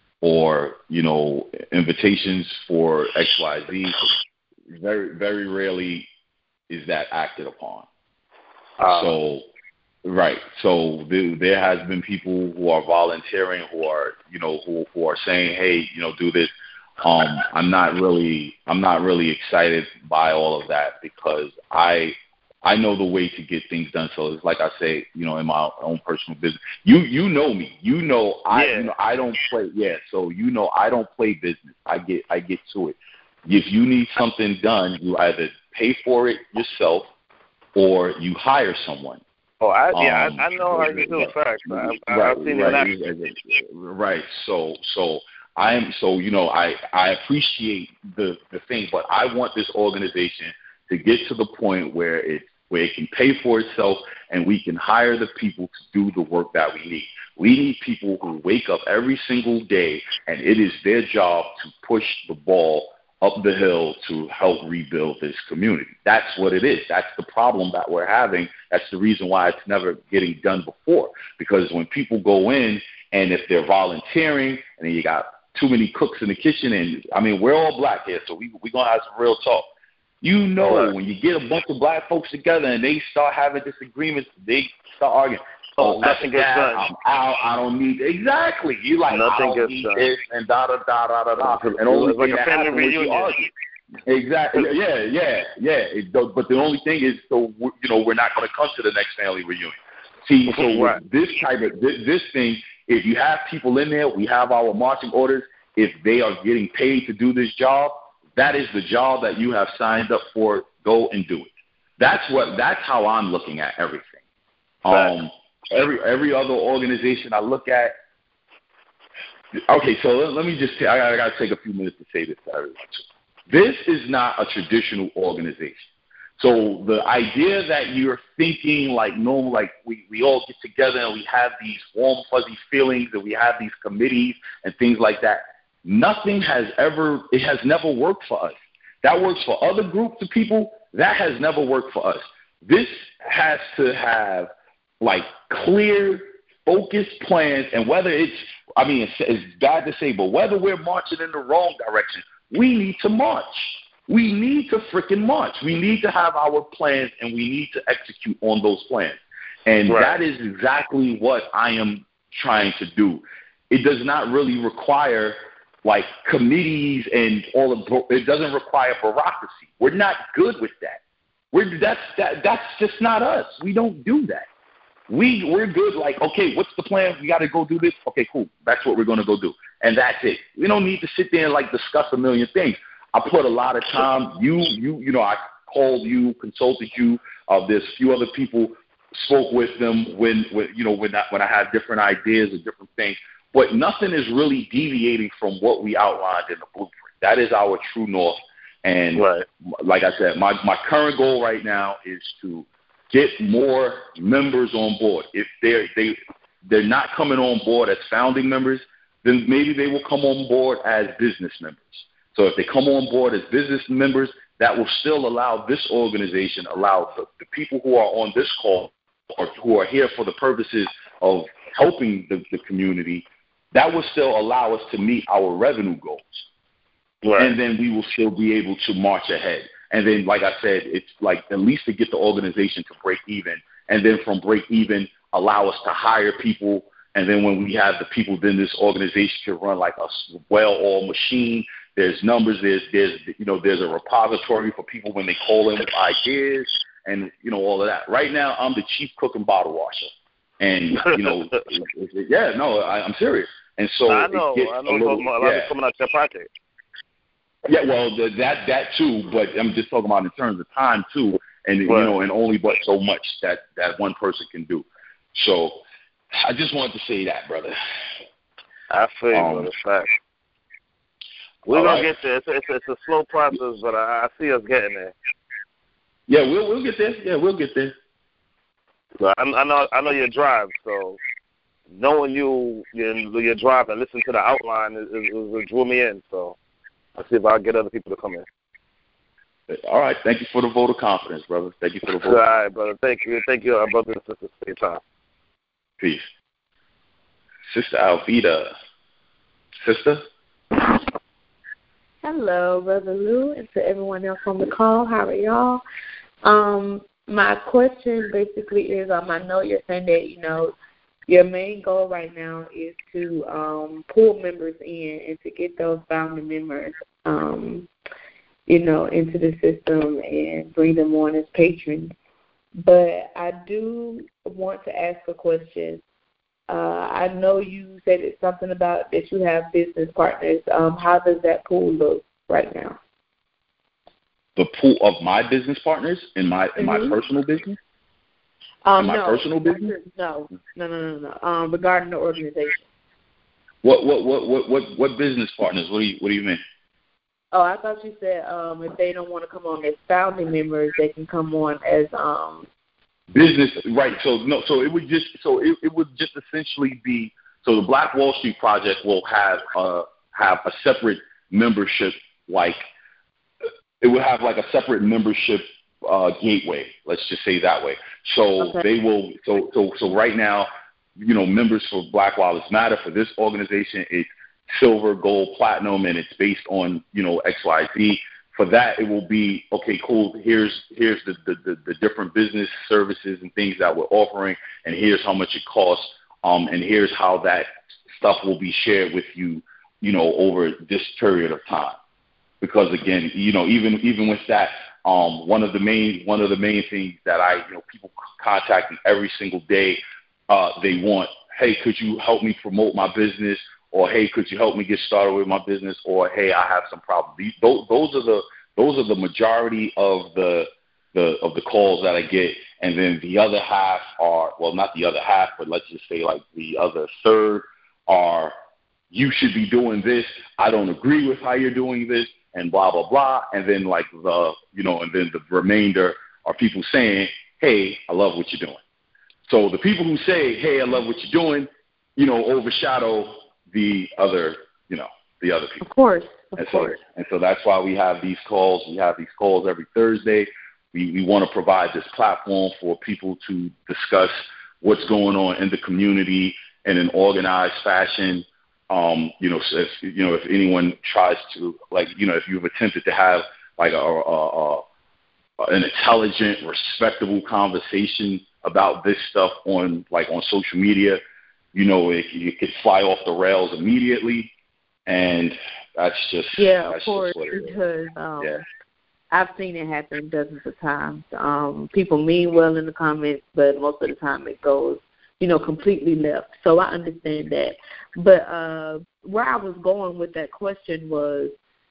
or you know invitations for X, Y, Z, very very rarely is that acted upon. Uh, so. Right. So there, there has been people who are volunteering, who are, you know, who, who are saying, hey, you know, do this. Um, I'm not really, I'm not really excited by all of that because I, I know the way to get things done. So it's like I say, you know, in my own personal business, you, you know me, you know, I, yeah. you know, I don't play. Yeah. So, you know, I don't play business. I get, I get to it. If you need something done, you either pay for it yourself or you hire someone. Oh, I, yeah, um, I, I know how you do it. Facts. I've, right, I've seen right, it. Right. So, so I am. So you know, I I appreciate the the thing, but I want this organization to get to the point where it where it can pay for itself, and we can hire the people to do the work that we need. We need people who wake up every single day, and it is their job to push the ball up the hill to help rebuild this community. That's what it is. That's the problem that we're having. That's the reason why it's never getting done before. Because when people go in, and if they're volunteering, and then you got too many cooks in the kitchen, and I mean, we're all black here, so we, we're going to have some real talk. You know, right. When you get a bunch of black folks together and they start having disagreements, they start arguing. Oh, nothing gets done. I'm out. I don't need exactly. You like nothing I don't gets need done. This and da da da da da da. And only it's like thing a that family happens is you argue. Exactly. Yeah, yeah, yeah. It, but the only thing is, so you know, we're not going to come to the next family reunion. See, so right. with this type of this, this thing, if you have people in there, we have our marching orders. If they are getting paid to do this job, that is the job that you have signed up for. Go and do it. That's what. That's how I'm looking at everything. Right. Um. Every every other organization I look at. Okay, so let, let me just. T- I, I got to take a few minutes to say this to everyone. This is not a traditional organization. So the idea that you're thinking like normal, like we, we all get together and we have these warm, fuzzy feelings and we have these committees and things like that. Nothing has ever. It has never worked for us. That works for other groups of people. That has never worked for us. This has to have like clear, focused plans, and whether it's, I mean, it's, it's bad to say, but whether we're marching in the wrong direction, we need to march. We need to freaking march. We need to have our plans, and we need to execute on those plans. And right. that is exactly what I am trying to do. It does not really require like committees and all of it doesn't require bureaucracy. We're not good with that. We're that's that that's just not us. We don't do that. We, we're good, like, okay, what's the plan? We got to go do this. Okay, cool. That's what we're going to go do. And that's it. We don't need to sit there and, like, discuss a million things. I put a lot of time. You, you, you know, I called you, consulted you. Uh, there's a few other people, spoke with them when, when you know, when I, when I had different ideas and different things. But nothing is really deviating from what we outlined in the blueprint. That is our true north. And right. like I said, my, my current goal right now is to get more members on board. If they're they they're not coming on board as founding members, then maybe they will come on board as business members. So if they come on board as business members, that will still allow this organization, allow the, the people who are on this call or who are here for the purposes of helping the, the community, that will still allow us to meet our revenue goals. Right. And then we will still be able to march ahead. And then, like I said, it's like at least to get the organization to break even. And then from break even, allow us to hire people. And then when we have the people, then this organization can run like a well-oiled machine. There's numbers. There's, there's, you know, there's a repository for people when they call in with ideas and, you know, all of that. Right now, I'm the chief cook and bottle washer. And, you know, it, it, yeah, no, I, I'm serious. And so I know, it gets I know a little, a lot yeah. of coming out your pocket. Yeah, well, the, that that too, but I'm just talking about in terms of time too, and right. you know, and only but so much that, that one person can do. So, I just wanted to say that, brother. I feel you, um, brother. Fact. We're gonna right. get there. It's, it's, it's a slow process, but I, I see us getting there. Yeah, we'll we'll get there. Yeah, we'll get there. So I, I know I know your drive, so knowing you your, your drive and listening to the outline is, is, is, it drew me in. So I'll see if I get other people to come in. All right. Thank you for the vote of confidence, brother. Thank you for the vote. All right, brother. Thank you. Thank you, our brothers and sisters, for your time. Peace. Sister Alvita. Sister? Hello, Brother Lou, and to everyone else on the call. How are y'all? Um, my question basically is, um, I know you're saying that, you know, your main goal right now is to um, pull members in and to get those founding members um you know, into the system and bring them on as patrons. But I do want to ask a question. Uh, I know you said it's something about that you have business partners. Um, how does that pool look right now? The pool of my business partners in my in mm-hmm. my personal business? Um, in my no, personal business? No, no, no, no, no. Um, regarding the organization. What what what what what what business partners? What do you what do you mean? Oh, I thought you said um, if they don't want to come on as founding members, they can come on as um, business. Right. So no. So it would just so it, it would just essentially be so the Black Wall Street Project will have uh have a separate membership, like it would have like a separate membership uh, gateway. Let's just say that way. So okay. they will. So so so right now, you know, members for Black Lives Matter for this organization, it's silver, gold, platinum, and it's based on, you know, X Y Z. For that, it will be, okay, cool, here's here's the, the, the, the different business services and things that we're offering, and here's how much it costs, um, and here's how that stuff will be shared with you, you know, over this period of time. Because, again, you know, even even with that, um, one of the main one of the main things that I, you know, people contact me every single day, uh, they want, hey, could you help me promote my business? Or, hey, could you help me get started with my business? Or, hey, I have some problems. These, those, those are the those are the majority of the the of the calls that I get. And then the other half are, well, not the other half, but let's just say like the other third are, you should be doing this. I don't agree with how you're doing this, and blah blah blah. And then like the you know, and then the remainder are people saying, hey, I love what you're doing. So the people who say, hey, I love what you're doing, you know, overshadow the other, you know, the other people. Of course, of and course. So, and so that's why we have these calls. We have these calls every Thursday. We we want to provide this platform for people to discuss what's going on in the community in an organized fashion. Um, you know, so if you know if anyone tries to, like, you know, if you've attempted to have like a, a, a an intelligent, respectable conversation about this stuff on like on social media, you know, it, it could fly off the rails immediately, and that's just yeah, that's of course, just what it because is. Um, yeah. I've seen it happen dozens of times. Um, people mean well in the comments, but most of the time it goes, you know, completely left. So I understand that. But uh, where I was going with that question was,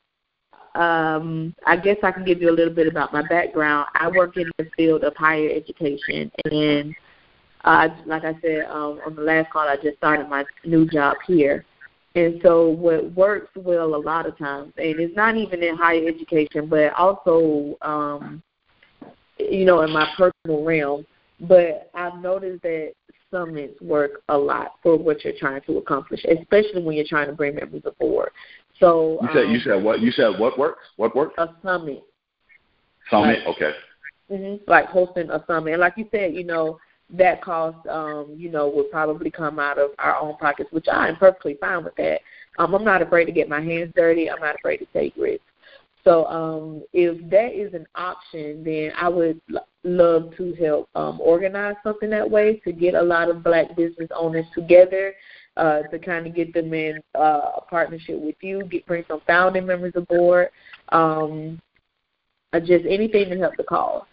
um, I guess I can give you a little bit about my background. I work in the field of higher education, and Uh, like I said, um, on the last call, I just started my new job here. And so what works well a lot of times, and it's not even in higher education, but also, um, you know, in my personal realm, but I've noticed that summits work a lot for what you're trying to accomplish, especially when you're trying to bring members aboard. So You said, um, you said what? You said what works? What works? A summit. Summit, like, okay. Mm-hmm, like hosting a summit. And like you said, you know, that cost, um, you know, would probably come out of our own pockets, which I am perfectly fine with that. Um, I'm not afraid to get my hands dirty. I'm not afraid to take risks. So um, if that is an option, then I would l- love to help um, organize something that way to get a lot of black business owners together, uh, to kind of get them in uh, a partnership with you, get bring some founding members aboard, um, uh, just anything to help the cause.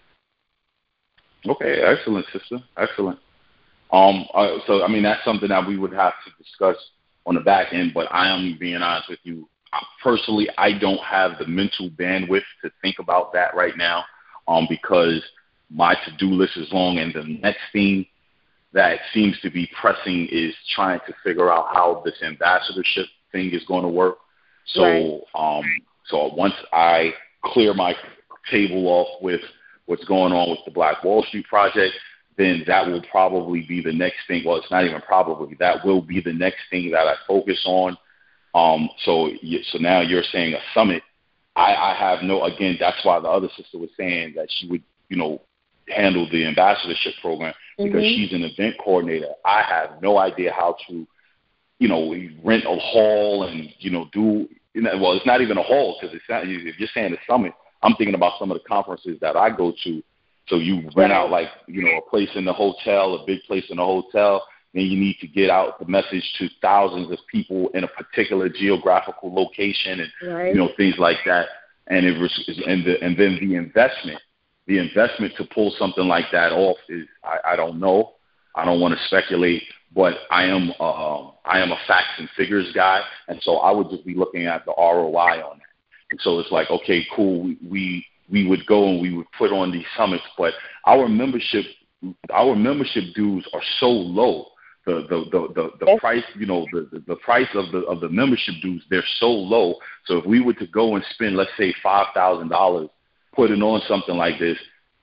Okay, excellent, sister. Excellent. Um, uh, so, I mean, that's something that we would have to discuss on the back end, but I am being honest with you. Personally, I don't have the mental bandwidth to think about that right now, um, because my to-do list is long, and the next thing that seems to be pressing is trying to figure out how this ambassadorship thing is going to work. So, right. um, so once I clear my table off with what's going on with the Black Wall Street Project, then that will probably be the next thing. Well, it's not even probably. That will be the next thing that I focus on. Um, so, so now you're saying a summit. I, I have no, again, that's why the other sister was saying that she would, you know, handle the ambassadorship program because mm-hmm. she's an event coordinator. I have no idea how to, you know, rent a hall and, you know, do, you know, well, it's not even a hall because it's not, if you're saying a summit, I'm thinking about some of the conferences that I go to. So you rent out like, you know, a place in the hotel, a big place in the hotel. Then you need to get out the message to thousands of people in a particular geographical location and, right. you know, things like that. And it was, and, the, and then the investment, the investment to pull something like that off is, I, I don't know. I don't want to speculate, but I am, uh, I am a facts and figures guy. And so I would just be looking at the R O I on that. And so it's like, okay, cool. We, we, we would go and we would put on these summits, but our membership, our membership dues are so low. The the the the, the price, you know, the, the the price of the of the membership dues, they're so low. So if we were to go and spend, let's say, five thousand dollars putting on something like this,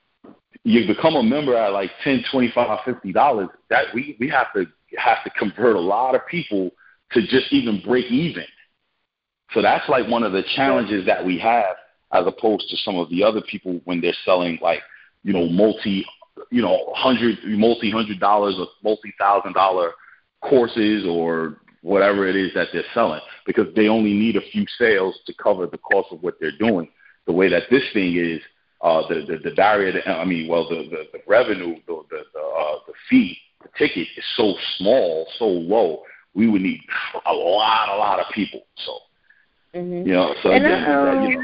you become a member at like ten, twenty-five, fifty dollars. That we we have to have to convert a lot of people to just even break even. So that's like one of the challenges that we have, as opposed to some of the other people when they're selling like, you know, multi. you know, hundred, multi-hundred dollars or multi-thousand dollar courses or whatever it is that they're selling, because they only need a few sales to cover the cost of what they're doing. The way that this thing is, uh, the, the, the barrier, to, I mean, well, the, the, the revenue, the, the, the, uh, the fee, the ticket is so small, so low, we would need a lot, a lot of people. So, mm-hmm. you know, so, and again, I, um, that, you know.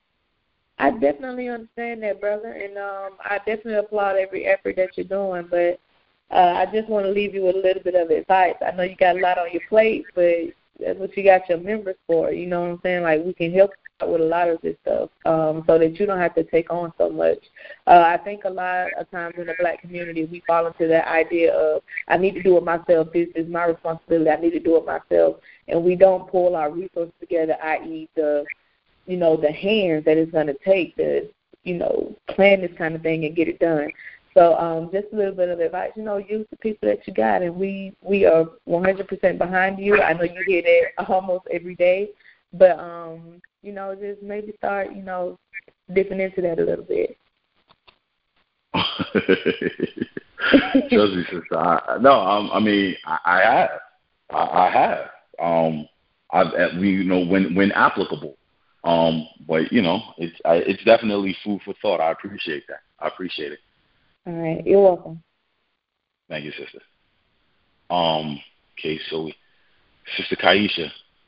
I definitely understand that, brother, and um, I definitely applaud every effort that you're doing, but uh, I just want to leave you with a little bit of advice. I know you got a lot on your plate, but that's what you got your members for, you know what I'm saying? Like, we can help out with a lot of this stuff um, so that you don't have to take on so much. Uh, I think a lot of times in the black community, we fall into that idea of, I need to do it myself, this is my responsibility, I need to do it myself, and we don't pull our resources together, that is the you know, the hands that it's going to take to, you know, plan this kind of thing and get it done. So um, just a little bit of advice, you know, use the people that you got, and we, we are one hundred percent behind you. I know you hear that almost every day, but, um, you know, just maybe start, you know, dipping into that a little bit. Trust me, sister. I, no, um, I mean, I, I have. I, I have. Um, I've, we, you know, when when applicable. Um, but you know, it's I, it's definitely food for thought. I appreciate that. I appreciate it. All right, you're welcome. Thank you, sister. Um, okay, so Sister Kaisha.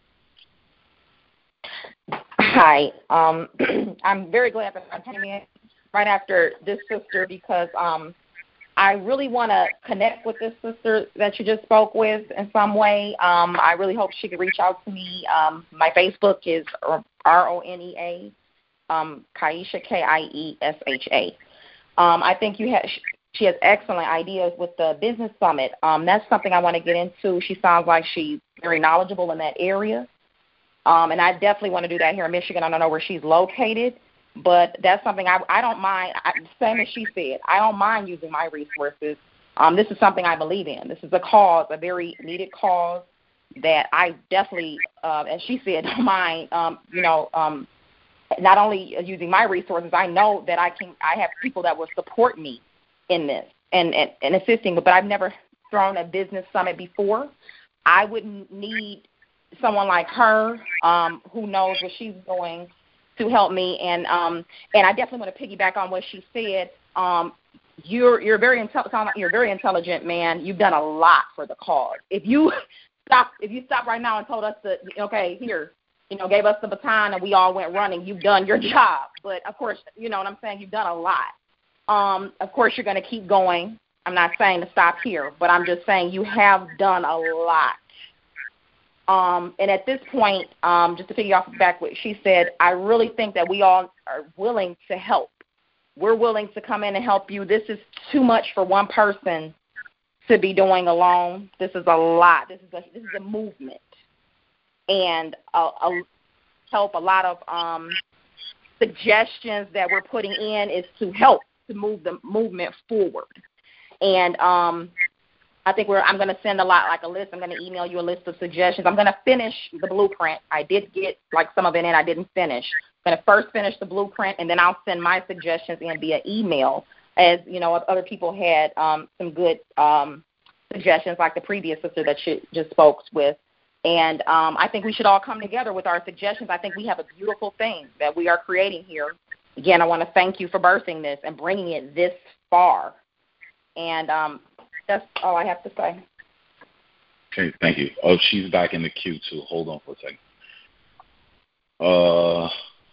Hi. Um, I'm very glad that I came in right after this sister because um, I really want to connect with this sister that you just spoke with in some way. Um, I really hope she could reach out to me. Um, my Facebook is R O N E A, um, Kaisha, K I E S H A. Um, I think you have, she has excellent ideas with the business summit. Um, that's something I want to get into. She sounds like she's very knowledgeable in that area. Um, and I definitely want to do that here in Michigan. I don't know where she's located, but that's something I, I don't mind. I, same as she said, I don't mind using my resources. Um, this is something I believe in. This is a cause, a very needed cause that I definitely, uh, as she said, don't mind, um, you know, um, not only using my resources, I know that I can. I have people that will support me in this and, and, and assisting, but I've never thrown a business summit before. I wouldn't need someone like her um, who knows what she's doing to help me, and um, and I definitely want to piggyback on what she said. Um, you're you're very intelligent. You're a very intelligent man. You've done a lot for the cause. If you stop, if you stop right now and told us to, okay, here, you know, gave us the baton and we all went running, you've done your job. But of course, you know what I'm saying. You've done a lot. Um, of course, you're going to keep going. I'm not saying to stop here, but I'm just saying you have done a lot. Um, and at this point, um, just to figure off back what she said, I really think that we all are willing to help. We're willing to come in and help you. This is too much for one person to be doing alone. This is a lot. This is a this is a movement, and a, a help. A lot of um, suggestions that we're putting in is to help to move the movement forward. And um, I think we're. I'm going to send a lot, like a list. I'm going to email you a list of suggestions. I'm going to finish the blueprint. I did get like some of it in. I didn't finish. I'm going to first finish the blueprint, and then I'll send my suggestions in via email. As you know, other people had um, some good um, suggestions, like the previous sister that she just spoke with. And um, I think we should all come together with our suggestions. I think we have a beautiful thing that we are creating here. Again, I want to thank you for birthing this and bringing it this far. And um, that's all I have to say. Okay, thank you. Oh, she's back in the queue, too. Hold on for a second. Uh,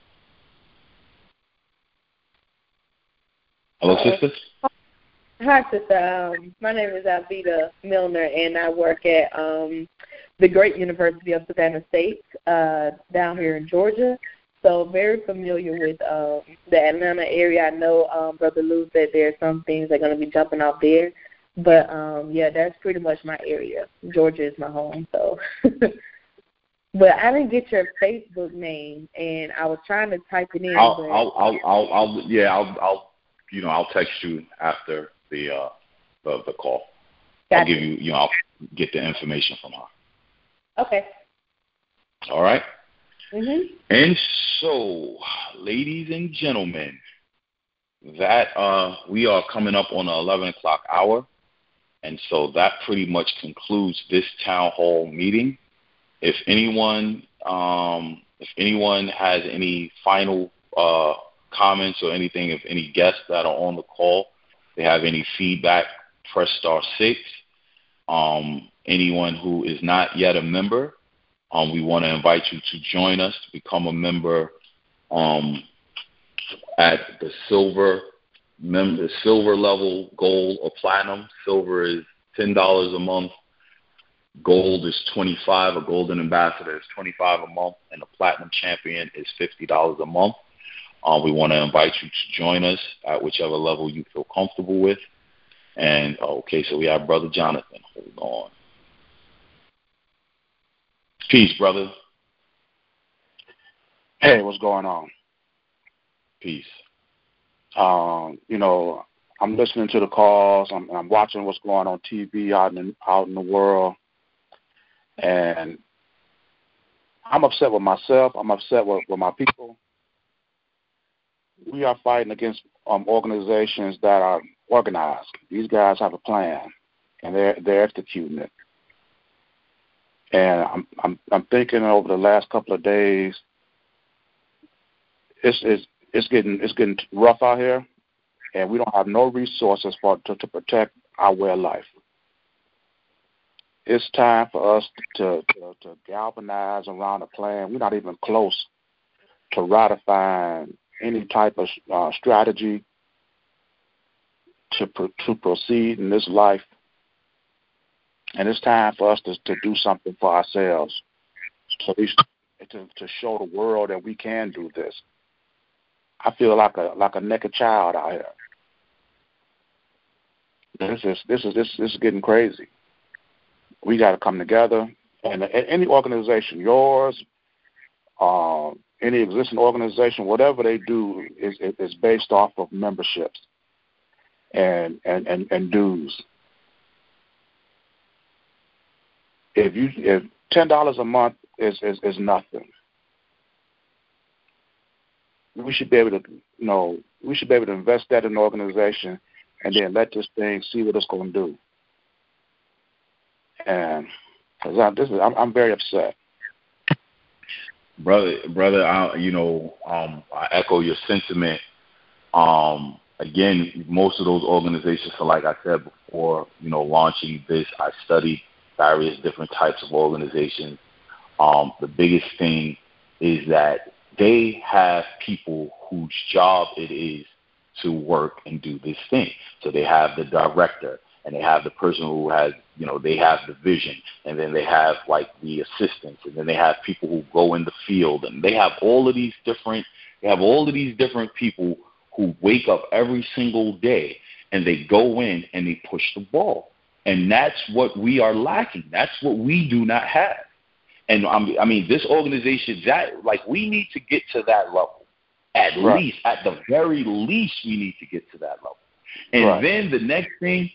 hello, sister? Hi, sister. Um, my name is Alvita Milner, and I work at um, the Great University of Savannah State uh, down here in Georgia. So very familiar with um, the Atlanta area. I know um, Brother Lou said there are some things that are going to be jumping off there. But, um, yeah, that's pretty much my area. Georgia is my home. So, but I didn't get your Facebook name, and I was trying to type it in. I'll, but I'll, I'll, I'll, I'll, yeah, I'll, I'll, you know, I'll text you after the uh, the, the call. Gotcha. I'll give you, you know, I'll get the information from her. Okay. All right. Mm-hmm. And so, ladies and gentlemen, that uh, we are coming up on the eleven o'clock hour. And so that pretty much concludes this town hall meeting. If anyone, um, if anyone has any final uh, comments or anything, if any guests that are on the call, they have any feedback, press star six. Um, anyone who is not yet a member, um, we want to invite you to join us to become a member um, at the silver. Member, silver level, gold, or platinum. Silver is ten dollars a month. Gold is twenty-five dollars. A golden ambassador is twenty-five dollars a month, and a platinum champion is fifty dollars a month. Uh, we want to invite you to join us at whichever level you feel comfortable with. And okay, so we have Brother Jonathan. Hold on. Peace, brother. Hey, what's going on? Peace. Um, you know, I'm listening to the calls. I'm, I'm watching what's going on T V out in out in the world, and I'm upset with myself. I'm upset with, with my people. We are fighting against um, organizations that are organized. These guys have a plan, and they're they're executing it. And I'm I'm I'm thinking over the last couple of days, it's it's It's getting it's getting rough out here, and we don't have no resources for to, to protect our way of life. It's time for us to, to, to galvanize around a plan. We're not even close to ratifying any type of uh, strategy to to proceed in this life, and it's time for us to, to do something for ourselves, so we, to to show the world that we can do this. I feel like a like a naked child out here. This is this is this, this is getting crazy. We got to come together, and any organization, yours, uh, any existing organization, whatever they do is is based off of memberships and and, and, and dues. If you if ten dollars a month is, is is nothing. We should be able to, you know, we should be able to invest that in an organization and then let this thing see what it's going to do. And cause I, this is, I'm, I'm very upset. Brother, brother, I, you know, um, I echo your sentiment. Um, again, most of those organizations, so like I said before, you know, launching this, I studied various different types of organizations. Um, the biggest thing is that they have people whose job it is to work and do this thing. So they have the director, and they have the person who has, you know, they have the vision, and then they have like the assistants, and then they have people who go in the field, and they have all of these different, they have all of these different people who wake up every single day, and they go in and they push the ball. And that's what we are lacking. That's what we do not have. And I'm, I mean, this organization, that like we need to get to that level. At right. least, at the very least, we need to get to that level. And right. then the next thing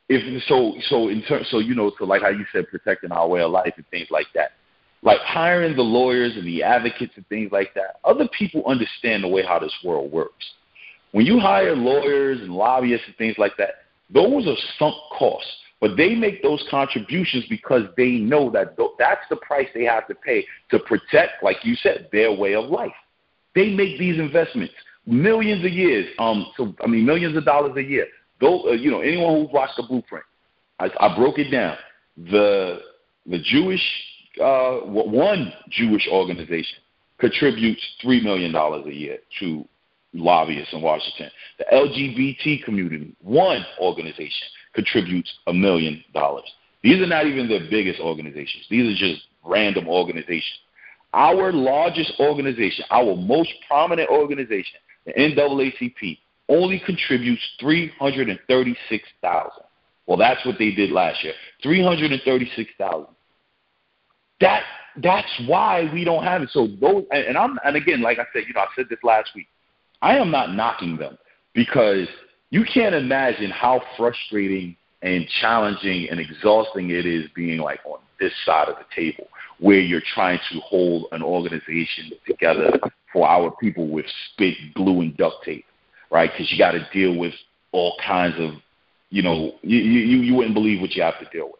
if so, so in terms, so you know, so like how you said, protecting our way of life and things like that. Like hiring the lawyers and the advocates and things like that. Other people understand the way how this world works. When you hire lawyers and lobbyists and things like that, those are sunk costs. But they make those contributions because they know that that's the price they have to pay to protect, like you said, their way of life. They make these investments millions of years. Um, so I mean, millions of dollars a year. Though, uh, you know, anyone who's watched the Blueprint, I, I broke it down. The the Jewish uh, one Jewish organization contributes three million dollars a year to lobbyists in Washington. The L G B T community, one organization, contributes a million dollars. These are not even the biggest organizations. These are just random organizations. Our largest organization, our most prominent organization, the N double A C P, only contributes three hundred thirty-six thousand dollars. Well, that's what they did last year, three hundred thirty-six thousand dollars. That that's why we don't have it. So those, and I'm, and again, like I said, you know, I said this last week. I am not knocking them because you can't imagine how frustrating and challenging and exhausting it is being like on this side of the table where you're trying to hold an organization together for our people with spit, glue, and duct tape, right? Because you got to deal with all kinds of, you know, you, you, you wouldn't believe what you have to deal with.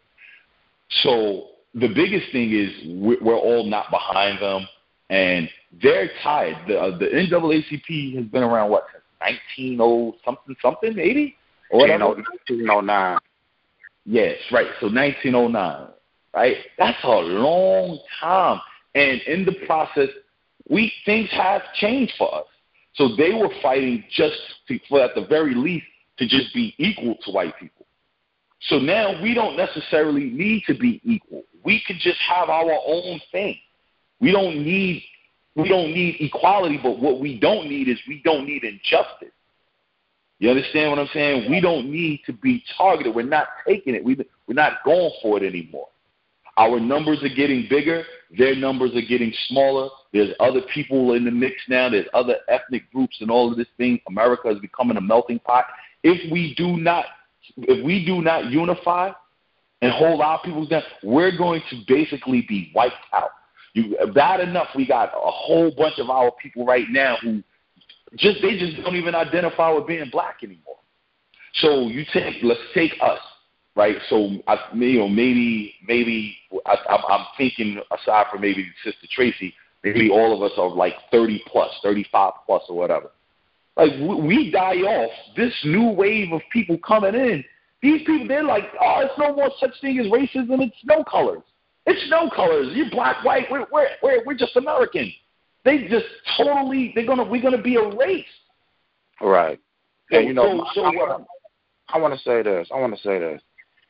So the biggest thing is we're all not behind them, and they're tired. The, uh, the N double A C P has been around, what, nineteen oh something, something, eighty? Or whatever? nineteen oh nine. Yes, right. So nineteen oh nine, right? That's a long time. And in the process, we things have changed for us. So they were fighting just to, for at the very least, to just be equal to white people. So now we don't necessarily need to be equal. We could just have our own thing. We don't need we don't need equality, but what we don't need is we don't need injustice. You understand what I'm saying? We don't need to be targeted. We're not taking it. We, we're not going for it anymore. Our numbers are getting bigger. Their numbers are getting smaller. There's other people in the mix now. There's other ethnic groups and all of this thing. America is becoming a melting pot. If we do not, if we do not unify and hold our people down, we're going to basically be wiped out. You, bad enough, we got a whole bunch of our people right now who just they just don't even identify with being black anymore. So you take, let's take us, right? So I, you know, maybe maybe I, I'm, I'm thinking aside from maybe Sister Tracy, maybe all of us are like thirty plus, thirty-five plus, or whatever. Like we, we die off. This new wave of people coming in, these people, they're like, oh, it's no more such thing as racism. It's no colors. It's no colors. You're black, white. We're we're we're, we're just American. They just totally. They're gonna. We're gonna be erased. Right. So, and you know, so, so I, I, I want to say this. I want to say this.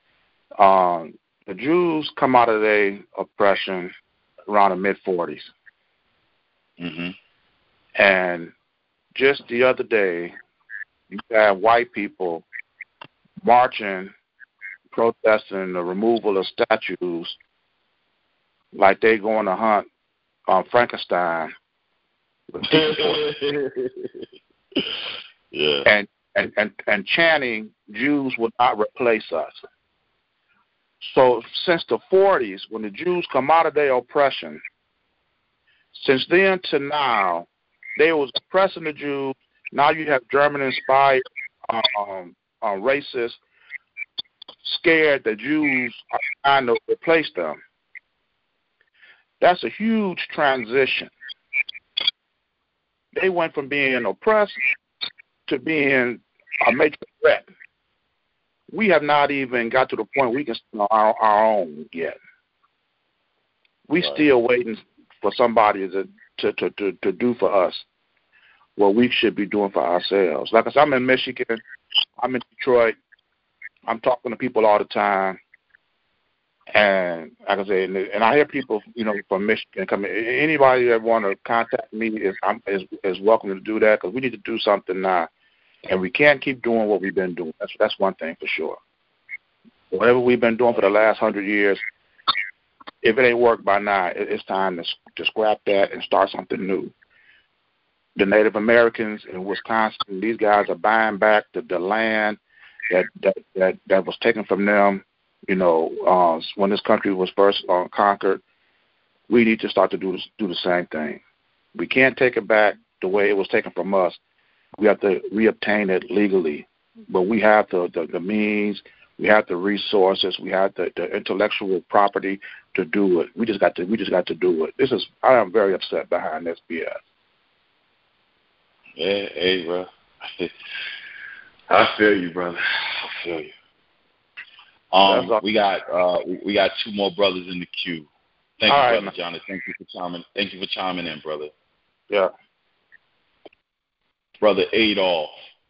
Um, the Jews come out of their oppression around the mid forties, mm-hmm. and just the other day, you had white people marching, protesting the removal of statues, like they going to hunt um, Frankenstein. yeah. And, and, and, and chanting, Jews will not replace us. So since the forties, when the Jews come out of their oppression, since then to now, they was oppressing the Jews. Now you have German-inspired um, uh, racists scared that Jews are trying to replace them. That's a huge transition. They went from being oppressed to being a major threat. We have not even got to the point we can stand on our, our own yet. We right. still waiting for somebody to, to, to, to, to do for us what we should be doing for ourselves. Like I said, I'm in Michigan. I'm in Detroit. I'm talking to people all the time. And like I said, and, and I hear people, you know, from Michigan coming. Anybody that want to contact me is I'm, is is welcome to do that because we need to do something now, and we can't keep doing what we've been doing. That's that's one thing for sure. Whatever we've been doing for the last hundred years, if it ain't worked by now, it, it's time to to scrap that and start something new. The Native Americans in Wisconsin, these guys are buying back the, the land that that that, that was taken from them, you know, uh, when this country was first uh, conquered. We need to start to do this, do the same thing. We can't take it back the way it was taken from us. We have to reobtain it legally, but we have the, the, the means, we have the resources, we have the, the intellectual property to do it. We just got to we just got to do it. This is I am very upset behind this B S. Yeah, hey, bro. I feel you, brother. I feel you. Um, we got uh, we got two more brothers in the queue. Thank All you, right, brother Jonathan. Thank you for chiming. Thank you for chiming in, brother. Yeah. Brother Adolph.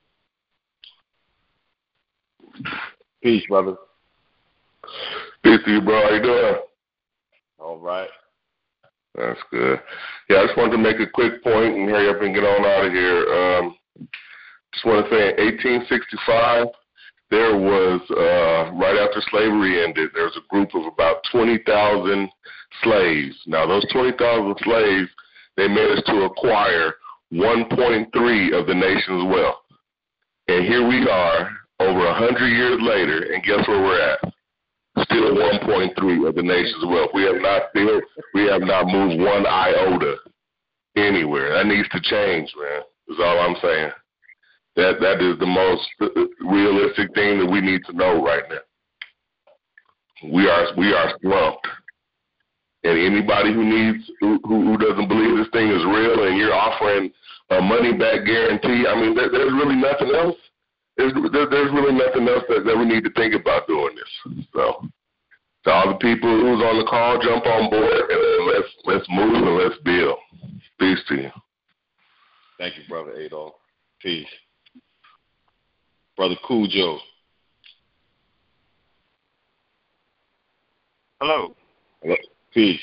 Peace, brother. Peace to you, bro. How you doing? All right. That's good. Yeah, I just wanted to make a quick point and hurry up and get on out of here. Um, just want to say in eighteen sixty-five, there was, uh, right after slavery ended, there was a group of about twenty thousand slaves. Now, those twenty thousand slaves, they managed to acquire one point three of the nation's wealth. And here we are, over one hundred years later, and guess where we're at? Still one point three of the nation's wealth. We have not still, we have not moved one iota anywhere. That needs to change, man. That's all I'm saying. That that is the most realistic thing that we need to know right now. We are we are slumped, and anybody who needs who, who doesn't believe this thing is real, and you're offering a money back guarantee, I mean, there, there's really nothing else. There's there, there's really nothing else that, that we need to think about doing this. So, to all the people who's on the call, jump on board and let's let's move and let's build. Peace to you. Thank you, brother Adolph. Peace. Brother Cujo. Hello. Hello. Peace.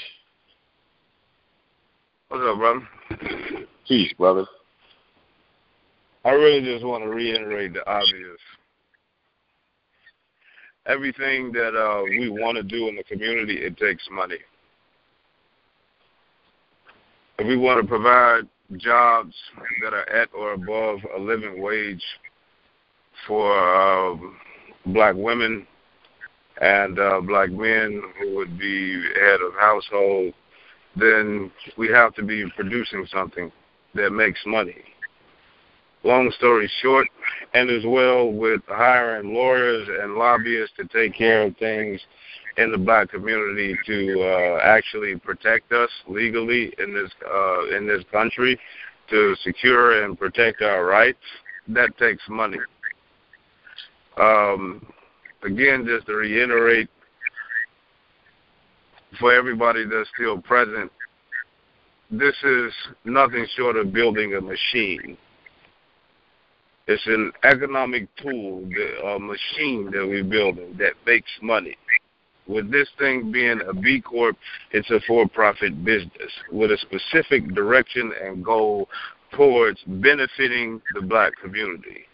What's up, brother? Peace, brother. I really just want to reiterate the obvious. Everything that uh, we want to do in the community, it takes money. If we want to provide jobs that are at or above a living wage for uh, black women and uh, black men who would be head of household, then we have to be producing something that makes money. Long story short, and as well with hiring lawyers and lobbyists to take care of things in the black community to uh, actually protect us legally in this uh, in this country, to secure and protect our rights, that takes money. Um, again, just to reiterate, for everybody that's still present, this is nothing short of building a machine. It's an economic tool, a machine that we're building that makes money. With this thing being a B Corp, it's a for-profit business with a specific direction and goal towards benefiting the black community.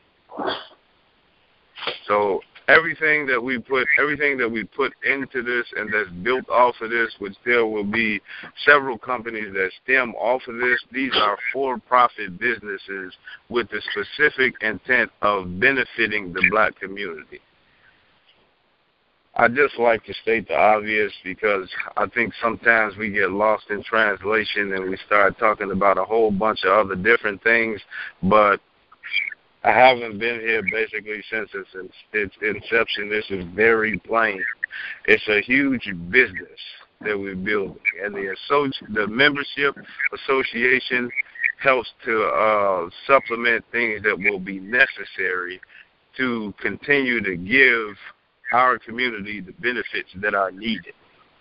So everything that we put, everything that we put into this and that's built off of this, which there will be several companies that stem off of this. These are for-profit businesses with the specific intent of benefiting the black community. I just like to state the obvious because I think sometimes we get lost in translation and we start talking about a whole bunch of other different things, but I haven't been here basically since its, its inception. This is very plain. It's a huge business that we're building, and the associ- the membership association helps to uh, supplement things that will be necessary to continue to give our community the benefits that are needed.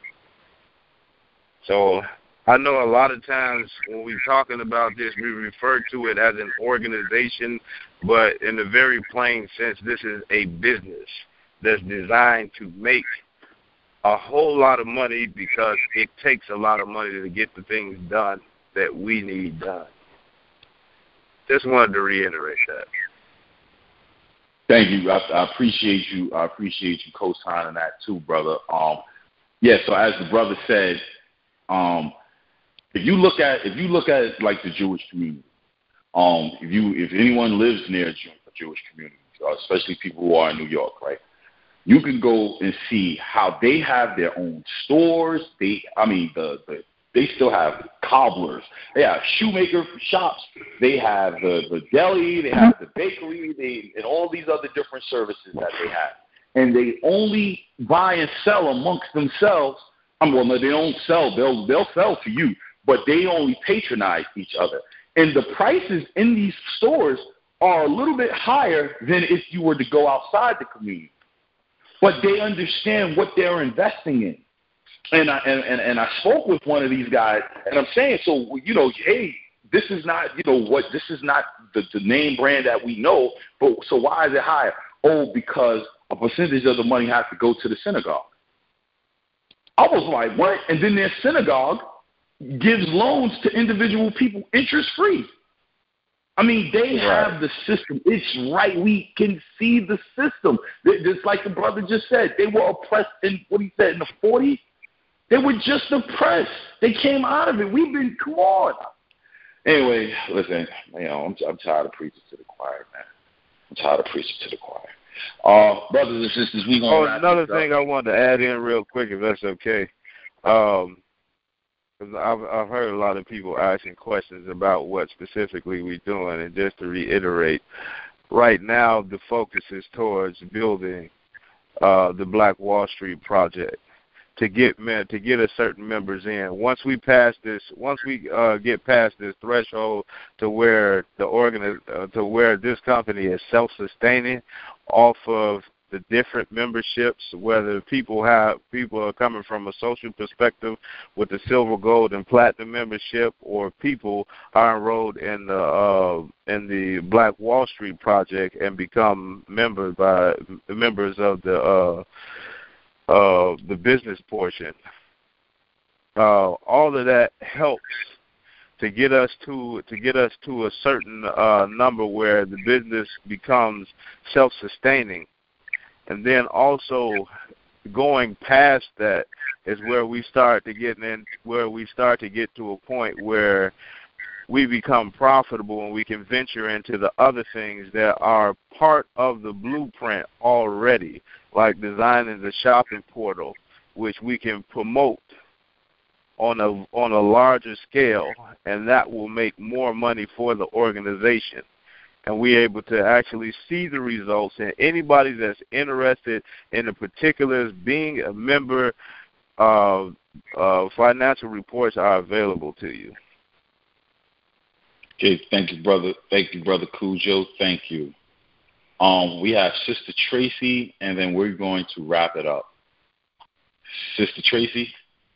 So I know a lot of times when we're talking about this, we refer to it as an organization, but in a very plain sense, this is a business that's designed to make a whole lot of money because it takes a lot of money to get the things done that we need done. Just wanted to reiterate that. Thank you. I, I appreciate you. I appreciate you co-signing that too, brother. Um, yeah. So as the brother said, um, if you look at if you look at like the Jewish community, um, if you if anyone lives near Jew, Jewish communities, especially people who are in New York, right? You can go and see how they have their own stores. They, I mean, the, the they still have cobblers. They have shoemaker shops. They have the, the deli. They have the bakery. They and all these other different services that they have. And they only buy and sell amongst themselves. I mean, well, no, they don't sell. They'll they'll sell to you, but they only patronize each other. And the prices in these stores are a little bit higher than if you were to go outside the community. But they understand what they're investing in. And I and, and, and I spoke with one of these guys, and I'm saying, so, you know, hey, this is not, you know, what this is not the, the name brand that we know, but so why is it higher? Oh, because a percentage of the money has to go to the synagogue. I was like, what? And then their synagogue gives loans to individual people interest-free. I mean, they Right. have the system. It's right. We can see the system. They- Just like the brother just said, they were oppressed in, what he said, in the forties. They were just oppressed. They came out of it. We've been, come on. Anyway, listen, you know, I'm, I'm tired of preaching to the choir, man. I'm tired of preaching to the choir. Uh, brothers and sisters, we Oh, gonna wrap another this up. thing I wanted to add in real quick, if that's okay. Um, 'cause I've, I've heard a lot of people asking questions about what specifically we're doing, and just to reiterate, right now the focus is towards building uh, the Black Wall Street Project to get men, to get a certain members in. Once we pass this, once we uh, get past this threshold to where the organ, uh, to where this company is self-sustaining off of the different memberships, whether people have people are coming from a social perspective with the silver, gold, and platinum membership, or people are enrolled in the uh, in the Black Wall Street Project and become members by members of the uh, uh, the business portion. Uh, all of that helps to get us to to get us to a certain uh, number where the business becomes self-sustaining. And then also going past that is where we start to get in, where we start to get to a point where we become profitable and we can venture into the other things that are part of the blueprint already, like designing the shopping portal, which we can promote on a on a larger scale, and that will make more money for the organization. And we're able to actually see the results. And anybody that's interested in the particulars, being a member, uh, uh, financial reports are available to you. Okay, thank you, brother. Thank you, brother Cujo. Thank you. Um, we have Sister Tracy, and then we're going to wrap it up. Sister Tracy.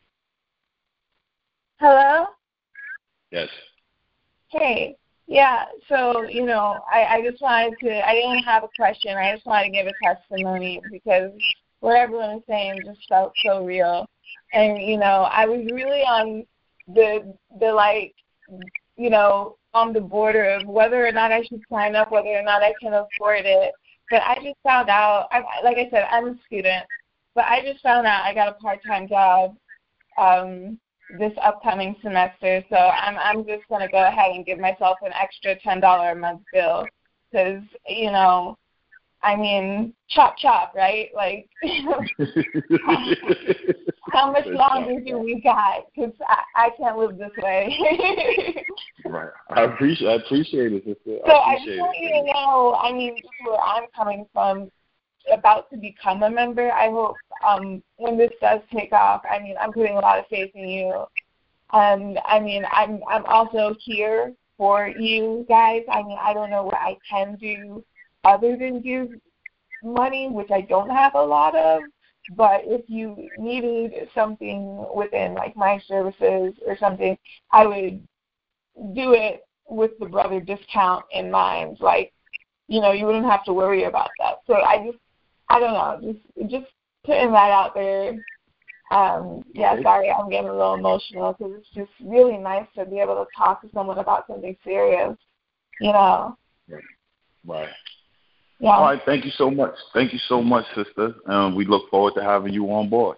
Hello? Yes. Hey. Yeah, so, you know, I, I just wanted to, I didn't have a question. I just wanted to give a testimony because what everyone is saying just felt so real. And, you know, I was really on the, the like, you know, on the border of whether or not I should sign up, whether or not I can afford it. But I just found out, I, like I said, I'm a student, but I just found out I got a part-time job um, this upcoming semester, so I'm I'm just going to go ahead and give myself an extra ten dollars a month bill because, you know, I mean, chop, chop, right? Like, how, how much longer do we got? Because I, I can't live this way. Right. I appreciate I appreciate it, sister. So I I appreciate just want it. you to know, I mean, just where I'm coming from, about to become a member. I hope um, when this does take off, I mean, I'm putting a lot of faith in you. And I mean, I'm I'm also here for you guys. I mean, I don't know what I can do other than give money, which I don't have a lot of. But if you needed something within like my services or something, I would do it with the brother discount in mind. Like, you know, you wouldn't have to worry about that. So I just, I don't know, just just putting that out there. Um, yeah, sorry, I'm getting a little emotional because it's just really nice to be able to talk to someone about something serious, you know. Right. Right. Yeah. All right. Thank you so much. Thank you so much, sister. Um, we look forward to having you on board.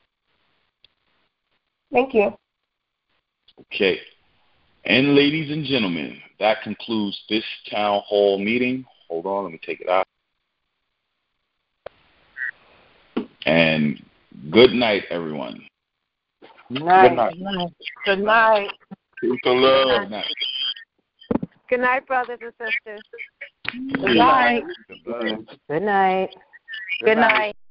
Thank you. Okay. And ladies and gentlemen, that concludes this town hall meeting. Hold on, let me take it out. And good night, everyone. Good night. Good night. Good night. Good night. Peace and love. Good night. Good night, brothers and sisters. Good night. Good night. Good night. Good night.